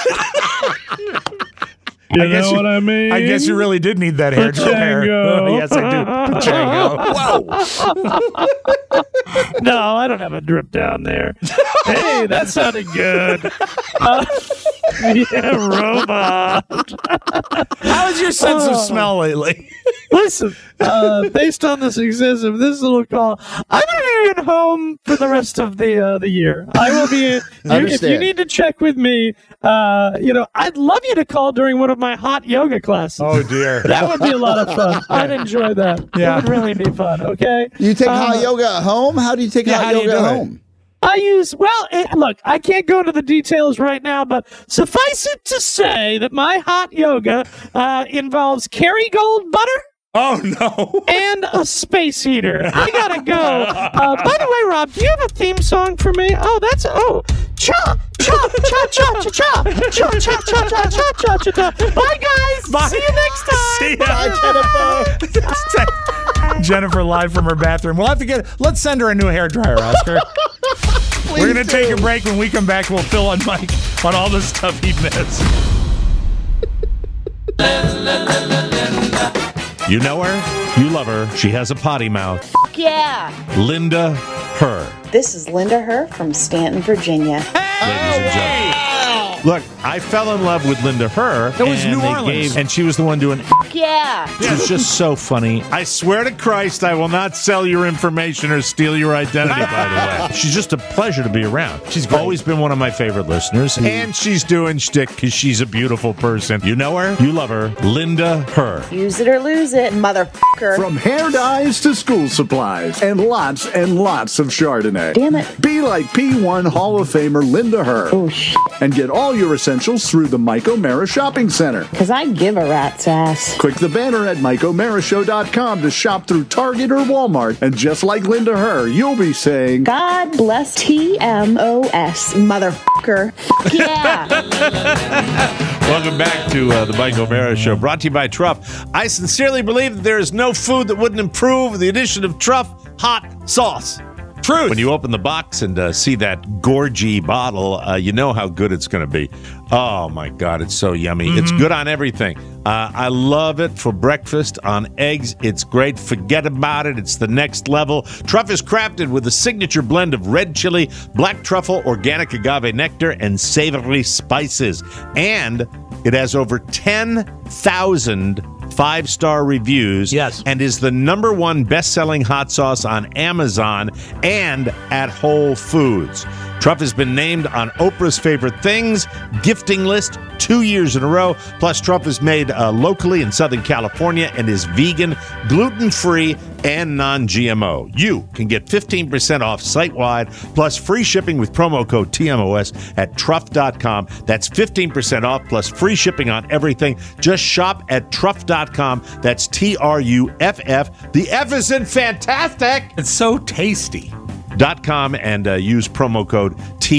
You know what I mean? I guess you really did need that hair dryer. Yes, I do. Pachango. Whoa. No, I don't have a drip down there. Hey, that sounded good. Yeah, robot. How's your sense of smell lately? Listen, based on the success of this little call, I'm going to be at home for the rest of the year. I will be. If you need to check with me, I'd love you to call during one of my hot yoga classes. Oh dear, that would be a lot of fun. I'd enjoy that. Yeah, it would really be fun. Okay. You take hot yoga at home? How do you take hot yoga at home? Look, I can't go into the details right now, but suffice it to say that my hot yoga involves Kerrygold butter. Oh, no. And a space heater. I gotta go. By the way, Rob, do you have a theme song for me? Oh, that's, cha, cha, cha, cha, cha, cha, cha, cha, cha, cha, cha, cha, cha, cha. Bye, guys. Bye. See you next time. See ya. Bye, Jennifer. Jennifer live from her bathroom. We'll have to let's send her a new hairdryer, Oscar. We're going to take a break. When we come back, we'll fill on Mike on all the stuff he missed. You know her, you love her, she has a potty mouth. Fuck yeah. Linda Herr. This is Linda Herr from Stanton, Virginia. Ladies and gentlemen. Look, I fell in love with Linda Herr. That was New Orleans. And she was the one doing Yeah. It was just so funny. I swear to Christ, I will not sell your information or steal your identity, by the way. She's just a pleasure to be around. She's always been one of my favorite listeners. And she's doing shtick because she's a beautiful person. You know her. You love her. Linda Herr. Use it or lose it, motherfucker. From hair dyes to school supplies and lots of Chardonnay. Damn it. Be like P1 Hall of Famer Linda Herr. Oh, shit. And get all your essentials through the Mike O'Mara Shopping Center. Because I give a rat's ass. Click the banner at MikeO'MaraShow.com to shop through Target or Walmart. And just like Linda Herr, you'll be saying, God bless TMOS, motherfucker. Fuck yeah. Welcome back to the Mike O'Mara Show, brought to you by Truff. I sincerely believe that there is no food that wouldn't improve the addition of Truff hot sauce. Truth. When you open the box and see that gorgy bottle, you know how good it's going to be. Oh, my God, it's so yummy. Mm-hmm. It's good on everything. I love it for breakfast, on eggs. It's great. Forget about it. It's the next level. Truff is crafted with a signature blend of red chili, black truffle, organic agave nectar, and savory spices. And it has over 10,000 5-star reviews. Yes. And is the #1 best-selling hot sauce on Amazon and at Whole Foods. Truff has been named on Oprah's Favorite Things gifting list 2 years in a row. Plus, Truff is made locally in Southern California and is vegan, gluten-free, and non-GMO. You can get 15% off site-wide, plus free shipping with promo code TMOS at Truff.com. That's 15% off, plus free shipping on everything. Just shop at Truff.com. That's TRUFF. The F is in fantastic. It's so tasty. .com and use promo code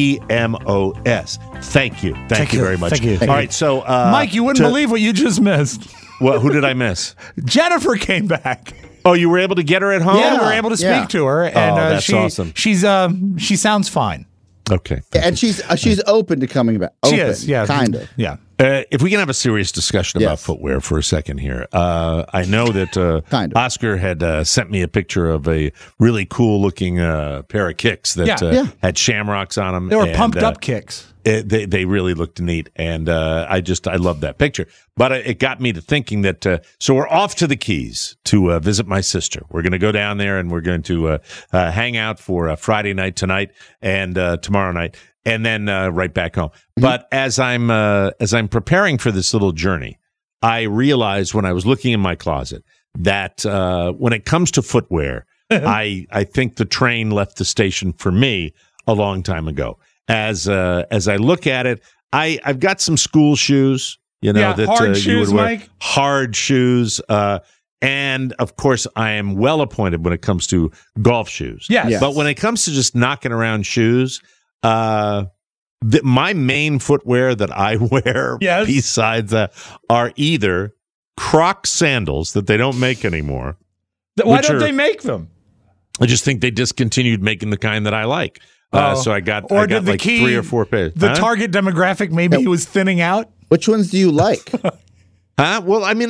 TMOS. Thank you. Thank you very much. Thank you. All right, so Mike, you wouldn't believe what you just missed. Well, who did I miss? Jennifer came back. Oh, you were able to get her at home? Yeah, we were able to speak to her, and that's awesome. She sounds fine. Okay, and she's open to coming back. She is, yeah, kind of, yeah. If we can have a serious discussion about footwear for a second here. I know that Oscar had sent me a picture of a really cool-looking pair of kicks that had shamrocks on them. They were pumped-up kicks. They really looked neat, and I love that picture. But it got me to thinking that, so we're off to the Keys to visit my sister. We're going to go down there, and we're going to hang out for Friday night tonight and tomorrow night, and then right back home. Mm-hmm. But as I'm preparing for this little journey, I realized when I was looking in my closet that when it comes to footwear, I think the train left the station for me a long time ago. As I look at it, I've got some school shoes, that hard shoes, you would wear. Mike. Hard shoes. And, of course, I am well appointed when it comes to golf shoes. Yes. But when it comes to just knocking around shoes, my main footwear that I wear besides that are either Crocs sandals that they don't make anymore. Why don't they make them? I just think they discontinued making the kind that I like. So I got like 3 or 4 pairs. The target demographic, maybe he was thinning out. Which ones do you like? Well, I mean,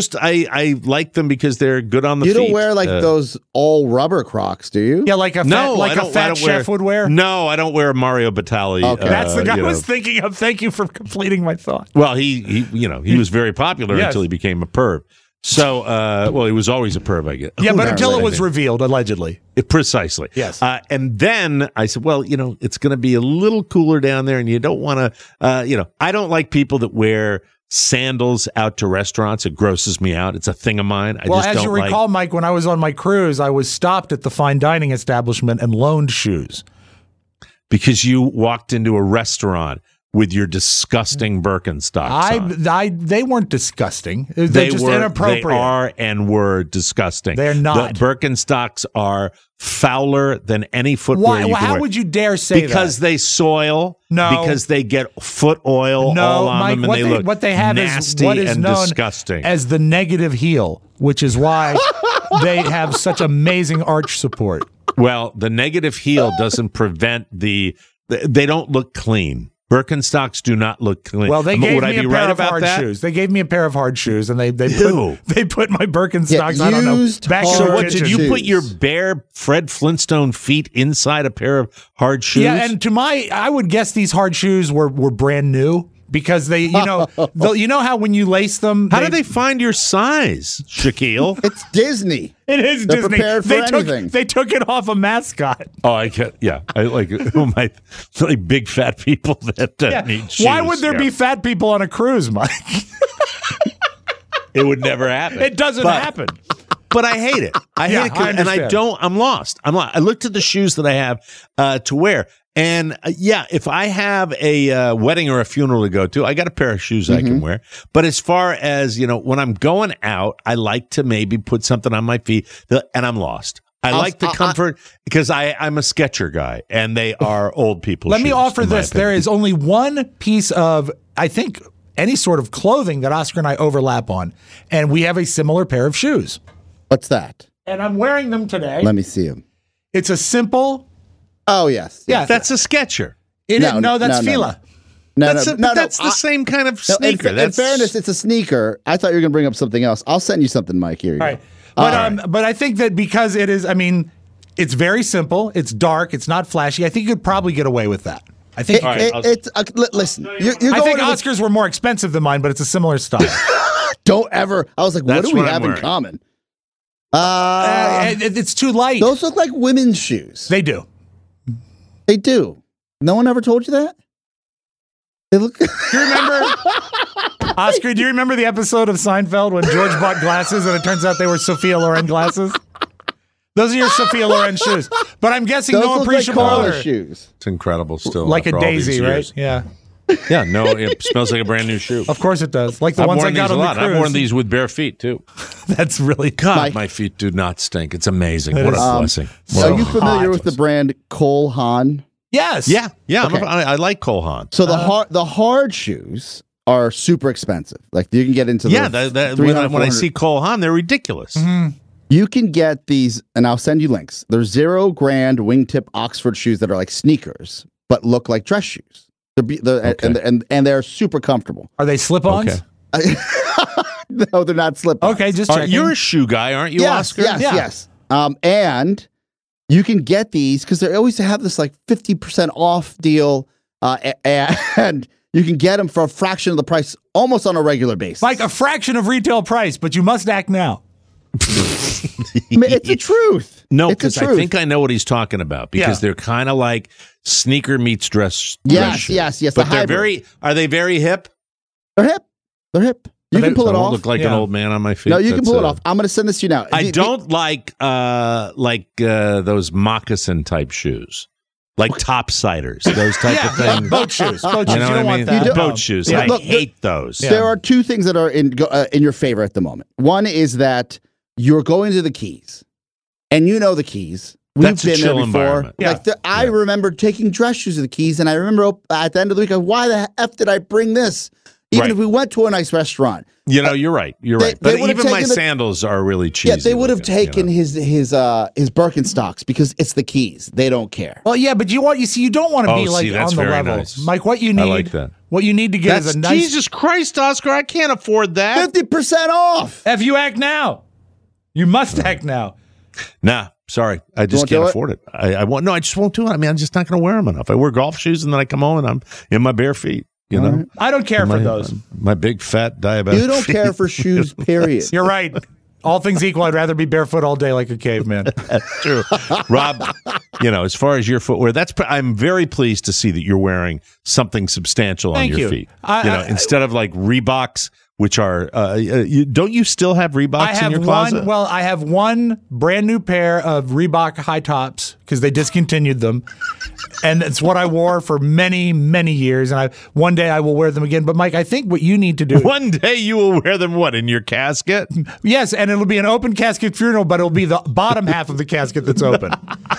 I like them because they're good on the feet. You don't wear like those all rubber Crocs, do you? Yeah, like a fat chef would wear. No, I don't wear Mario Batali. Okay. That's the guy I was thinking of. Thank you for completing my thought. Well, he was very popular until he became a perv. So, he was always a perv, I guess. Yeah, but until it was revealed, allegedly. Precisely. Yes. And then I said, well, it's going to be a little cooler down there, and you don't want to, I don't like people that wear sandals out to restaurants. It grosses me out. It's a thing of mine. As you recall, Mike, when I was on my cruise, I was stopped at the fine dining establishment and loaned shoes. Because you walked into a restaurant with your disgusting Birkenstocks on. They weren't disgusting. They're just inappropriate. They are and were disgusting. They're not. The Birkenstocks are fouler than any footwear you can How wear. would you dare say that? Because they soil. No. Because they get foot oil all on Mike, them, and they look what they have nasty is what is and known disgusting. as the negative heel, which is why they have such amazing arch support. Well, the negative heel doesn't prevent they don't look clean. Birkenstocks do not look clean. Well, they gave Would me I be a pair right of about hard that? shoes. They gave me a pair of hard shoes, and they put my Birkenstocks. I don't know. Back in So the what? kitchen. Did you put your bare Fred Flintstone feet inside a pair of hard shoes? Yeah, and I would guess these hard shoes were brand new. Because they, you know how when you lace them, how do they find your size, Shaquille? It's Disney. It is They're Disney. prepared for anything. They took it off a mascot. Oh, I get. Yeah, I like like big fat people that need shoes. Why would there be fat people on a cruise, Mike? It would never happen. It doesn't happen. But I hate it. I hate it, and I don't. I'm lost. I looked at the shoes that I have to wear. And if I have a wedding or a funeral to go to, I got a pair of shoes I can wear. But as far as, when I'm going out, I like to maybe put something on my feet, and I'm lost. I like the comfort because I'm a Skechers guy, and they are old people. Let me offer this. There is only one piece of, I think, any sort of clothing that Oscar and I overlap on, and we have a similar pair of shoes. What's that? And I'm wearing them today. Let me see them. It's a simple... Oh, yes. Yeah, that's a Skechers. That's Fila. That's the same kind of sneaker. In fairness, it's a sneaker. I thought you were going to bring up something else. I'll send you something, Mike. Here you go. But I think that because it is, it's very simple. It's dark. It's not flashy. I think you could probably get away with that. I think listen. I think Oscars were more expensive than mine, but it's a similar style. Don't ever. I was like, what do we have in common? It's too light. Those look like women's shoes. They do. They do. No one ever told you that? They look. Do you remember, Oscar? Do you remember the episode of Seinfeld when George bought glasses and it turns out they were Sophia Loren glasses? Those are your Sophia Loren shoes. But I'm guessing those no appreciable odor. Shoes. It's incredible still. Like a daisy, right? Yeah. Yeah, no, it smells like a brand new shoe. Of course it does. Like the ones I got on the cruise. I've worn these with bare feet, too. That's really God, my feet do not stink. It's amazing. What a blessing. Are you familiar with the brand Cole Haan? Yes. Yeah. Okay. I like Cole Haan. So the hard shoes are super expensive. Like you can get into when I see Cole Haan, they're ridiculous. Mm-hmm. You can get these, and I'll send you links. They're $0 wingtip Oxford shoes that are like sneakers, but look like dress shoes. And they're super comfortable. Are they slip-ons? Okay. No, they're not slip-ons. Okay, just checking. You're a shoe guy, aren't you, Oscar? Yes. And you can get these because they always have this like 50% off deal, and you can get them for a fraction of the price, almost on a regular basis. Like a fraction of retail price, but you must act now. It's the truth. No, because I think I know what he's talking about because they're kind of like sneaker meets dress shoes. Yes. But are they very hip? They're hip. You can pull it off. I look like an old man on my feet. No, you can pull it off. I'm going to send this to you now. I don't like those moccasin type shoes. Like topsiders, those type of things. Boat shoes. You don't want that. Boat shoes. Yeah. I hate those. There are two things that are in your favor at the moment. One is that you're going to the Keys, and you know the Keys. We've been there before. I remember taking dress shoes to the Keys, and I remember at the end of the week, why the F did I bring this? Even if we went to a nice restaurant. You're right. But even my sandals are really cheesy. Yeah, they would have taken his Birkenstocks because it's the Keys. They don't care. Well, yeah, but you don't want to be like on the level. Nice. Mike, what you need, I like that. What you need to get is a nice. Jesus Christ, Oscar, I can't afford that. 50% off. If you act now. You must act now. Nah, sorry. I just can't afford it. I just won't do it. I'm just not going to wear them enough. I wear golf shoes and then I come home and I'm in my bare feet. You know, I don't care for those. My big fat diabetic. You don't care for shoes, period. You're right. All things equal, I'd rather be barefoot all day like a caveman. That's true. Rob, as far as your footwear, I'm very pleased to see that you're wearing something substantial on your feet. Instead of like Reeboks, which are, don't you still have Reeboks in your closet? I have one brand new pair of Reebok high tops because they discontinued them. And it's what I wore for many, many years. And one day I will wear them again. But Mike, I think what you need to do. One day you will wear them, in your casket? Yes, and it'll be an open casket funeral, but it'll be the bottom half of the casket that's open.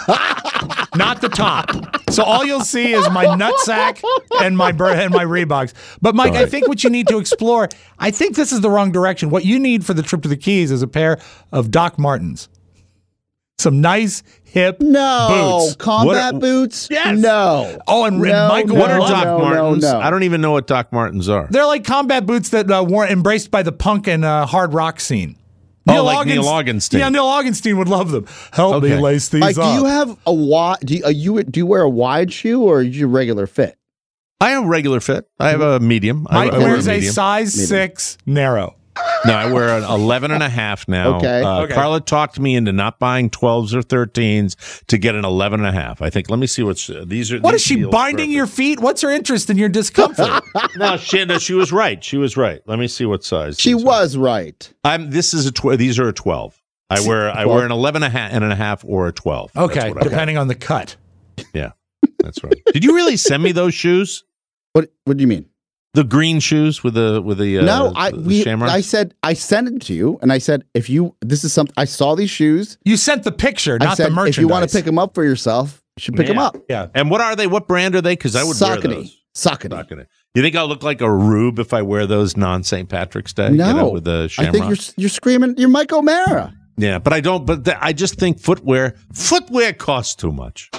Not the top. So all you'll see is my nutsack and my Reeboks. But Mike, I think what you need to explore, I think this is the wrong direction. What you need for the trip to the Keys is a pair of Doc Martens. Some nice hip boots. Combat boots? Yes. No. Oh, and Michael, what are Doc Martens? I don't even know what Doc Martens are. They're like combat boots that were embraced by the punk and hard rock scene. Neil Augenstein. Yeah, Neil Augenstein would love them. Help me lace these up. Do you have a wide? Do you wear a wide shoe or is you regular fit? I have a regular fit. I have a medium. Mike wears a size 6 narrow. No, I wear an 11.5 now. Okay. Carla talked me into not buying 12s or 13s to get an 11.5. I think. Let me see what's these are. What is she binding your feet? What's her interest in your discomfort? No, she was right. She was right. Let me see what size. She was right. This is a these are a 12. I wear an 11.5 or a 12. Okay, depending on the cut. Yeah, that's right. Did you really send me those shoes? What do you mean? The green shoes with the no, shamrock? I said I sent it to you, and I said this is something I saw these shoes. You sent the picture, not the merchandise. If you want to pick them up for yourself, you should pick them up. Yeah. And what are they? What brand are they? Because I would wear those. Saucony. You think I'll look like a rube if I wear those non-St. Patrick's Day? No, with the shamrock. I think you're screaming. You're Mike O'Mara. Yeah, but I don't. But I just think footwear costs too much.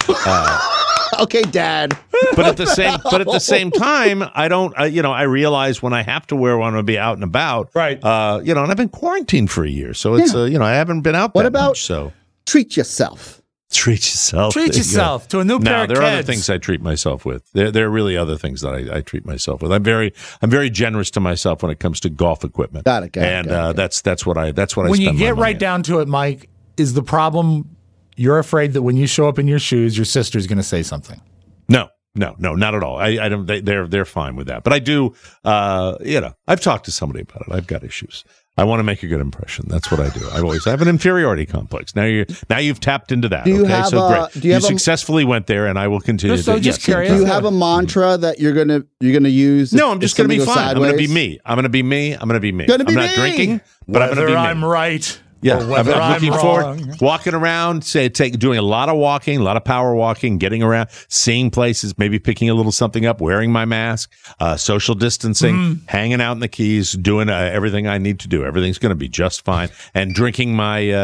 Okay, Dad. But at the same time, I don't. I realize when I have to wear one to be out and about. Right. And I've been quarantined for a year, so it's I haven't been out. What much, so treat yourself? Treat yourself. Treat yourself to a new pair of there are kids. other things I treat myself with. There are really other things that I treat myself with. I'm very generous to myself when it comes to golf equipment. Got it. That's what I. When you get right down to it, Mike, is the problem? You're afraid that when you show up in your shoes, your sister's going to say something. No, not at all. I don't. They're fine with that. But I do. I've talked to somebody about it. I've got issues. I want to make a good impression. That's what I do. I have an inferiority complex. Now you've tapped into that. Great. You successfully went there, and I will continue. Just curious. Do you have a mantra that you're gonna use? No, I'm just going to be fine. Sideways? I'm going to be me. I'm going to be me. I'm not drinking, but I'm going to be me. I'm right. Yeah, I'm looking forward, walking around, doing a lot of walking, a lot of power walking, getting around, seeing places, maybe picking a little something up, wearing my mask, social distancing, hanging out in the Keys, doing everything I need to do. Everything's going to be just fine, and drinking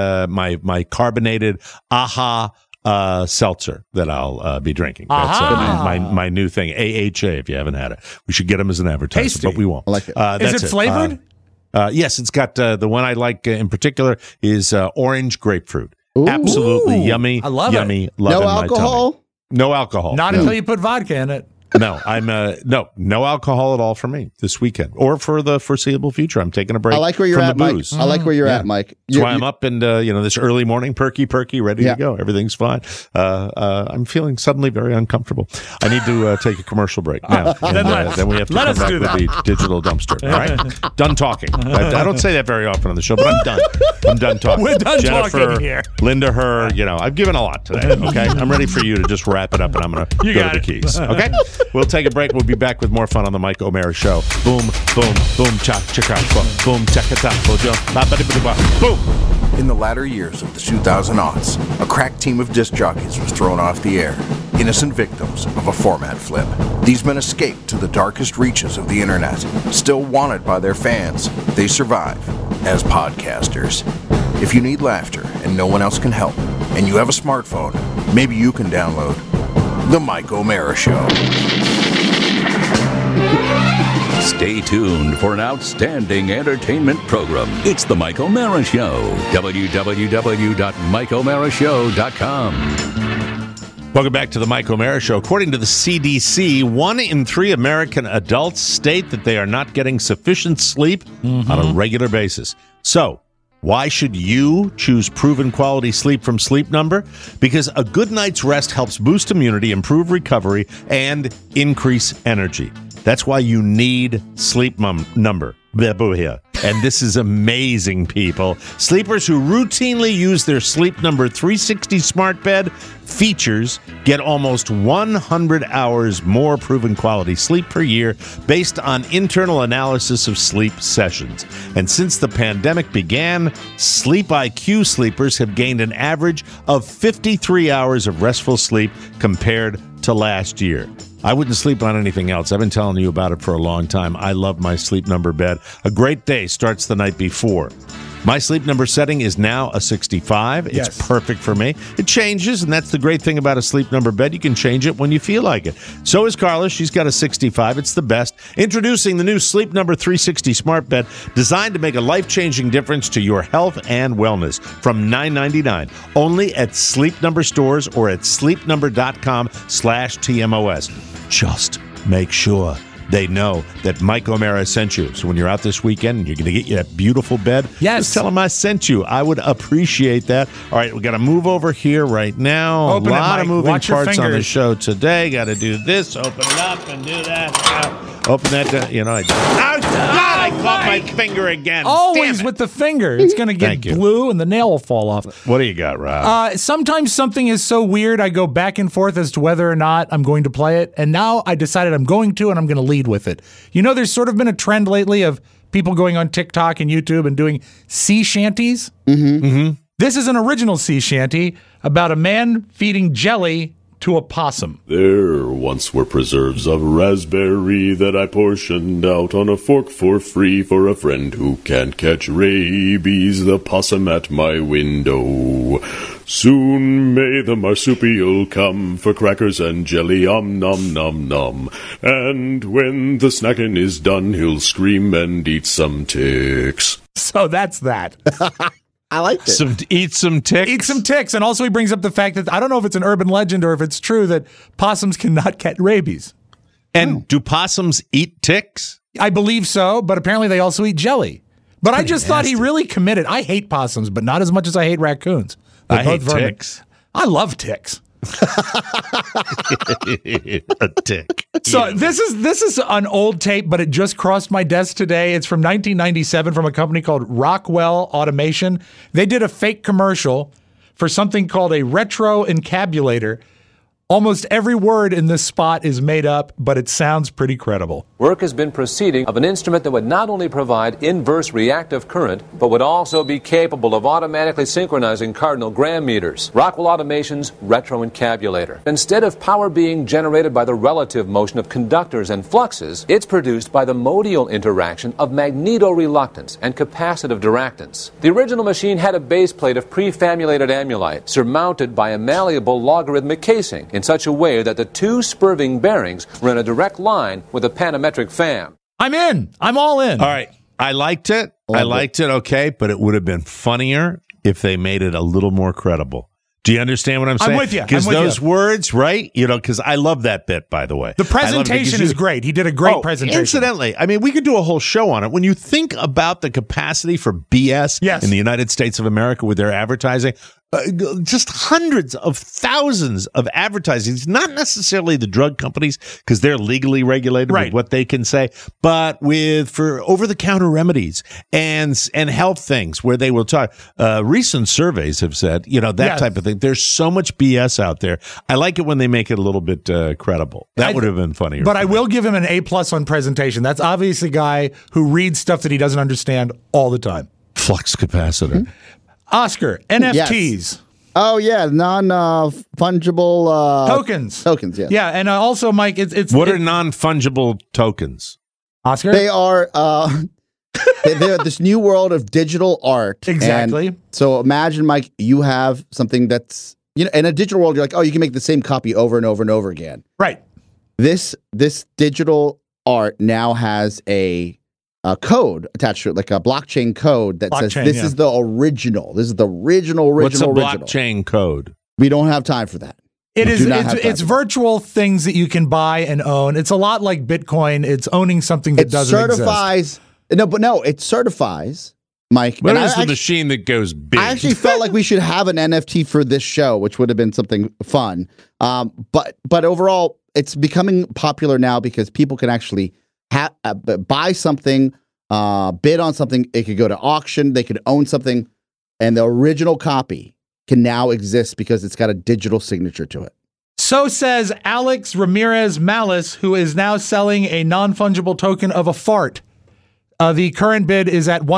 my carbonated AHA seltzer that I'll be drinking. That's my new thing, AHA. If you haven't had it, we should get them as an advertisement, but we won't. I like it. Is it flavored? Yes, it's got the one I like in particular is orange grapefruit. Ooh. Absolutely yummy. I love yummy. it. Love no alcohol. No alcohol. Not until you put vodka in it. No, I'm no alcohol at all for me this weekend or for the foreseeable future. I'm taking a break. I like where you're at, Mike. I like where you're at, Mike. That's why I'm up and this early morning, perky, ready to go. Everything's fine. I'm feeling suddenly very uncomfortable. I need to take a commercial break now. Then we have to come back with the digital dumpster. All right, done talking. I don't say that very often on the show, but I'm done. I'm done talking. We're done Jennifer, talking here. Linda, I've given a lot today. Okay, I'm ready for you to just wrap it up, and I'm going to go to the Keys. Okay. We'll take a break. We'll be back with more fun on the Mike O'Mara Show. Boom, boom, boom, cha, chaka, boom, chaka, boom. In the latter years of the 2000s, a crack team of disc jockeys was thrown off the air, innocent victims of a format flip. These men escaped to the darkest reaches of the internet, still wanted by their fans. They survive as podcasters. If you need laughter and no one else can help, and you have a smartphone, maybe you can download The Mike O'Mara Show. Stay tuned for an outstanding entertainment program. It's The Mike O'Mara Show. www.mikeomarashow.com. Welcome back to The Mike O'Mara Show. According to the CDC, 1 in 3 American adults state that they are not getting sufficient sleep on a regular basis. So, why should you choose proven quality sleep from Sleep Number? Because a good night's rest helps boost immunity, improve recovery, and increase energy. That's why you need Sleep Number. And this is amazing, people. Sleepers who routinely use their Sleep Number 360 smart bed features get almost 100 hours more proven quality sleep per year based on internal analysis of sleep sessions. And since the pandemic began, Sleep IQ sleepers have gained an average of 53 hours of restful sleep compared to last year. I wouldn't sleep on anything else. I've been telling you about it for a long time. I love my Sleep Number bed. A great day starts the night before. My Sleep Number setting is now a 65. It's perfect for me. It changes, and that's the great thing about a Sleep Number bed. You can change it when you feel like it. So is Carla. She's got a 65. It's the best. Introducing the new Sleep Number 360 smart bed, designed to make a life-changing difference to your health and wellness. From $9.99, only at Sleep Number stores or at sleepnumber.com/TMOS. Just make sure they know that Mike O'Mara sent you. So when you're out this weekend and you're going to get you that beautiful bed, just tell them I sent you. I would appreciate that. All right, we got to move over here right now. Open a lot it, of moving Watch parts on the show today. Got to do this, open it up and do that. Open that, I caught my finger again. Always with the finger. It's going to get blue and the nail will fall off. What do you got, Rob? Sometimes something is so weird, I go back and forth as to whether or not I'm going to play it. And now I decided I'm going to, and I'm going to lead with it. You know, there's sort of been a trend lately of people going on TikTok and YouTube and doing sea shanties. This is an original sea shanty about a man feeding jelly to a possum. There once were preserves of raspberry that I portioned out on a fork for free for a friend who can't catch rabies, the possum at my window. Soon may the marsupial come for crackers and jelly, nom nom nom. And when the snacking is done, he'll scream and eat some ticks. So that's that. I liked it. Eat some ticks? Eat some ticks. And also he brings up the fact that, I don't know if it's an urban legend or if it's true, that possums cannot catch rabies. And do possums eat ticks? I believe so, but apparently they also eat jelly. But I just thought he really committed. I hate possums, but not as much as I hate raccoons. I hate ticks. I love ticks. A tick. So this is an old tape, but it just crossed my desk today. It's from 1997 from a company called Rockwell Automation. They did a fake commercial for something called a retro encabulator. Almost every word in this spot is made up, but it sounds pretty credible. Work has been proceeding of an instrument that would not only provide inverse reactive current, but would also be capable of automatically synchronizing cardinal gram meters. Rockwell Automation's retro encabulator. Instead of power being generated by the relative motion of conductors and fluxes, it's produced by the modial interaction of magnetoreluctance and capacitive diractance. The original machine had a base plate of prefamulated amulite surmounted by a malleable logarithmic casing in such a way that the two spurving bearings were in a direct line with a panometric fan. I'm in. I'm all in. All right. I liked it. I liked it, okay, but it would have been funnier if they made it a little more credible. Do you understand what I'm saying? I'm with you. Because those words, right? You know, because I love that bit, by the way. The presentation is great. He did a great presentation. Incidentally, I mean, we could do a whole show on it. When you think about the capacity for BS in the United States of America with their advertising, just hundreds of thousands of advertising. It's not necessarily the drug companies because they're legally regulated with what they can say, but for over-the-counter remedies and health things where they will talk. Recent surveys have said, that type of thing. There's so much BS out there. I like it when they make it a little bit credible. That would have been funnier. But I will give him an A+ on presentation. That's obviously a guy who reads stuff that he doesn't understand all the time. Flux capacitor. Mm-hmm. Oscar, NFTs. Yes. Oh, yeah, non-fungible... tokens. Tokens, yeah. Yeah, and also, Mike, it's... What are non-fungible tokens? Oscar? They are... they're this new world of digital art. Exactly. And so imagine, Mike, you have something that's... in a digital world, you're like, you can make the same copy over and over and over again. Right. This digital art now has a code attached to it, like a blockchain code that says this is the original. This is the original. What's a blockchain code? We don't have time for that. It's virtual things that you can buy and own. It's a lot like Bitcoin. It's owning something that doesn't exist. It certifies, Mike. What is the machine that goes big? I actually felt like we should have an NFT for this show, which would have been something fun. But overall, it's becoming popular now because people can actually buy something, bid on something. It could go to auction. They could own something, and the original copy can now exist because it's got a digital signature to it. So says Alex Ramirez Malice, who is now selling a non-fungible token of a fart. The current bid is at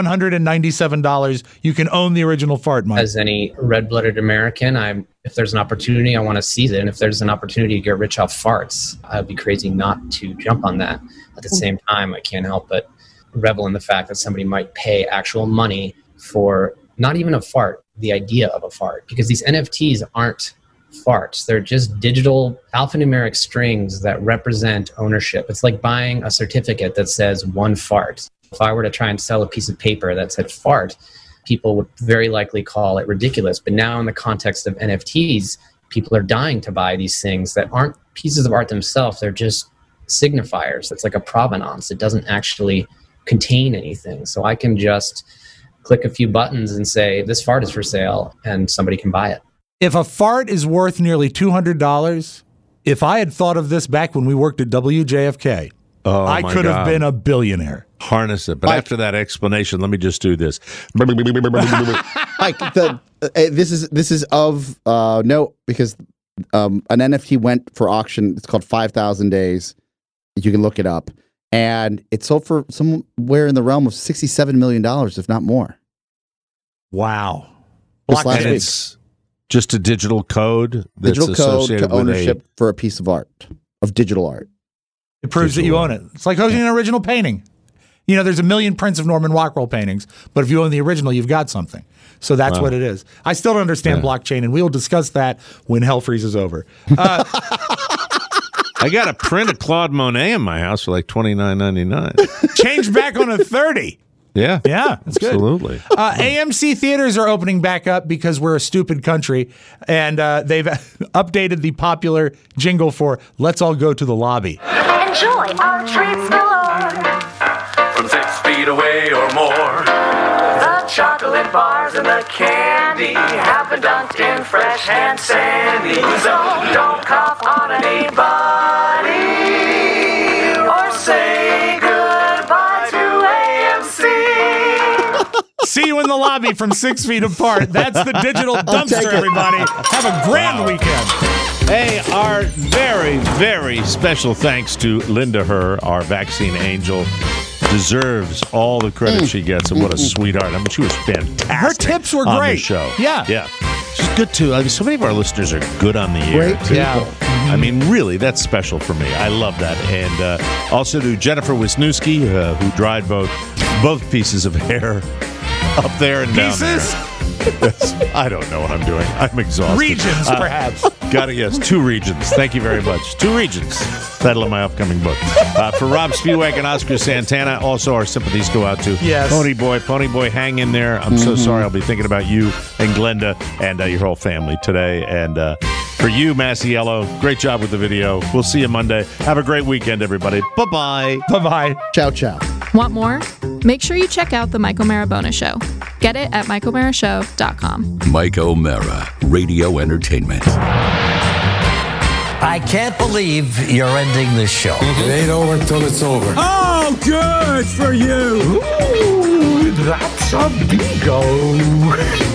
$197. You can own the original fart, Mike. As any red-blooded American, if there's an opportunity, I want to seize it. And if there's an opportunity to get rich off farts, I'd be crazy not to jump on that. At the same time, I can't help but revel in the fact that somebody might pay actual money for not even a fart, the idea of a fart, because these NFTs aren't farts. They're just digital alphanumeric strings that represent ownership. It's like buying a certificate that says one fart. If I were to try and sell a piece of paper that said fart, people would very likely call it ridiculous. But now in the context of NFTs, people are dying to buy these things that aren't pieces of art themselves. They're just signifiers. It's like a provenance. It doesn't actually contain anything. So I can just click a few buttons and say, this fart is for sale, and somebody can buy it. If a fart is worth nearly $200, if I had thought of this back when we worked at WJFK, I could have been a billionaire. Harness it. But after that explanation, let me just do this. Mike, this is of note because an NFT went for auction. It's called 5,000 Days. You can look it up. And it sold for somewhere in the realm of $67 million, if not more. Wow. And it's just a digital code that's digital code associated to ownership for a piece of art, of digital art. It proves that you own it. It's like owning an original painting. You know, there's a million prints of Norman Rockwell paintings, but if you own the original, you've got something. So that's what it is. I still don't understand blockchain, and we'll discuss that when hell freezes over. I got a print of Claude Monet in my house for like $29.99. Change back on a 30. Yeah. Yeah, that's good. Absolutely. AMC theaters are opening back up because we're a stupid country, and they've updated the popular jingle for Let's All Go to the Lobby. Enjoy our treats galore. From 6 feet away or more. The chocolate bars and the candy have been dunked in fresh hand sandy. So don't cough on anybody or say goodbye to AMC. See you in the lobby from 6 feet apart. That's the digital dumpster, everybody. Have a grand weekend. Hey, our very, very special thanks to Linda Herr, our vaccine angel. Deserves all the credit she gets, and what a sweetheart. I mean, she was fantastic. Her tips were on great. The show. Yeah. She's good, too. I mean, so many of our listeners are good on the air. Great people. I mean, really, that's special for me. I love that. And also to Jennifer Wisniewski, who dried both pieces of hair up there and down there. I don't know what I'm doing. I'm exhausted. Regions, perhaps. Yes, 2 regions. Thank you very much. 2 regions. Title of my upcoming book. For Rob Spiewak and Oscar Santana, also our sympathies go out to Pony Boy, hang in there. I'm so sorry. I'll be thinking about you and Glenda and your whole family today. And for you, Masiello, great job with the video. We'll see you Monday. Have a great weekend, everybody. Bye-bye. Bye-bye. Ciao, ciao. Want more? Make sure you check out The Mike O'Mara Bonus Show. Get it at MikeO'MaraShow.com. Mike O'Mara, Radio Entertainment. I can't believe you're ending this show. It ain't over till it's over. Oh, good for you. Ooh, that's a bingo.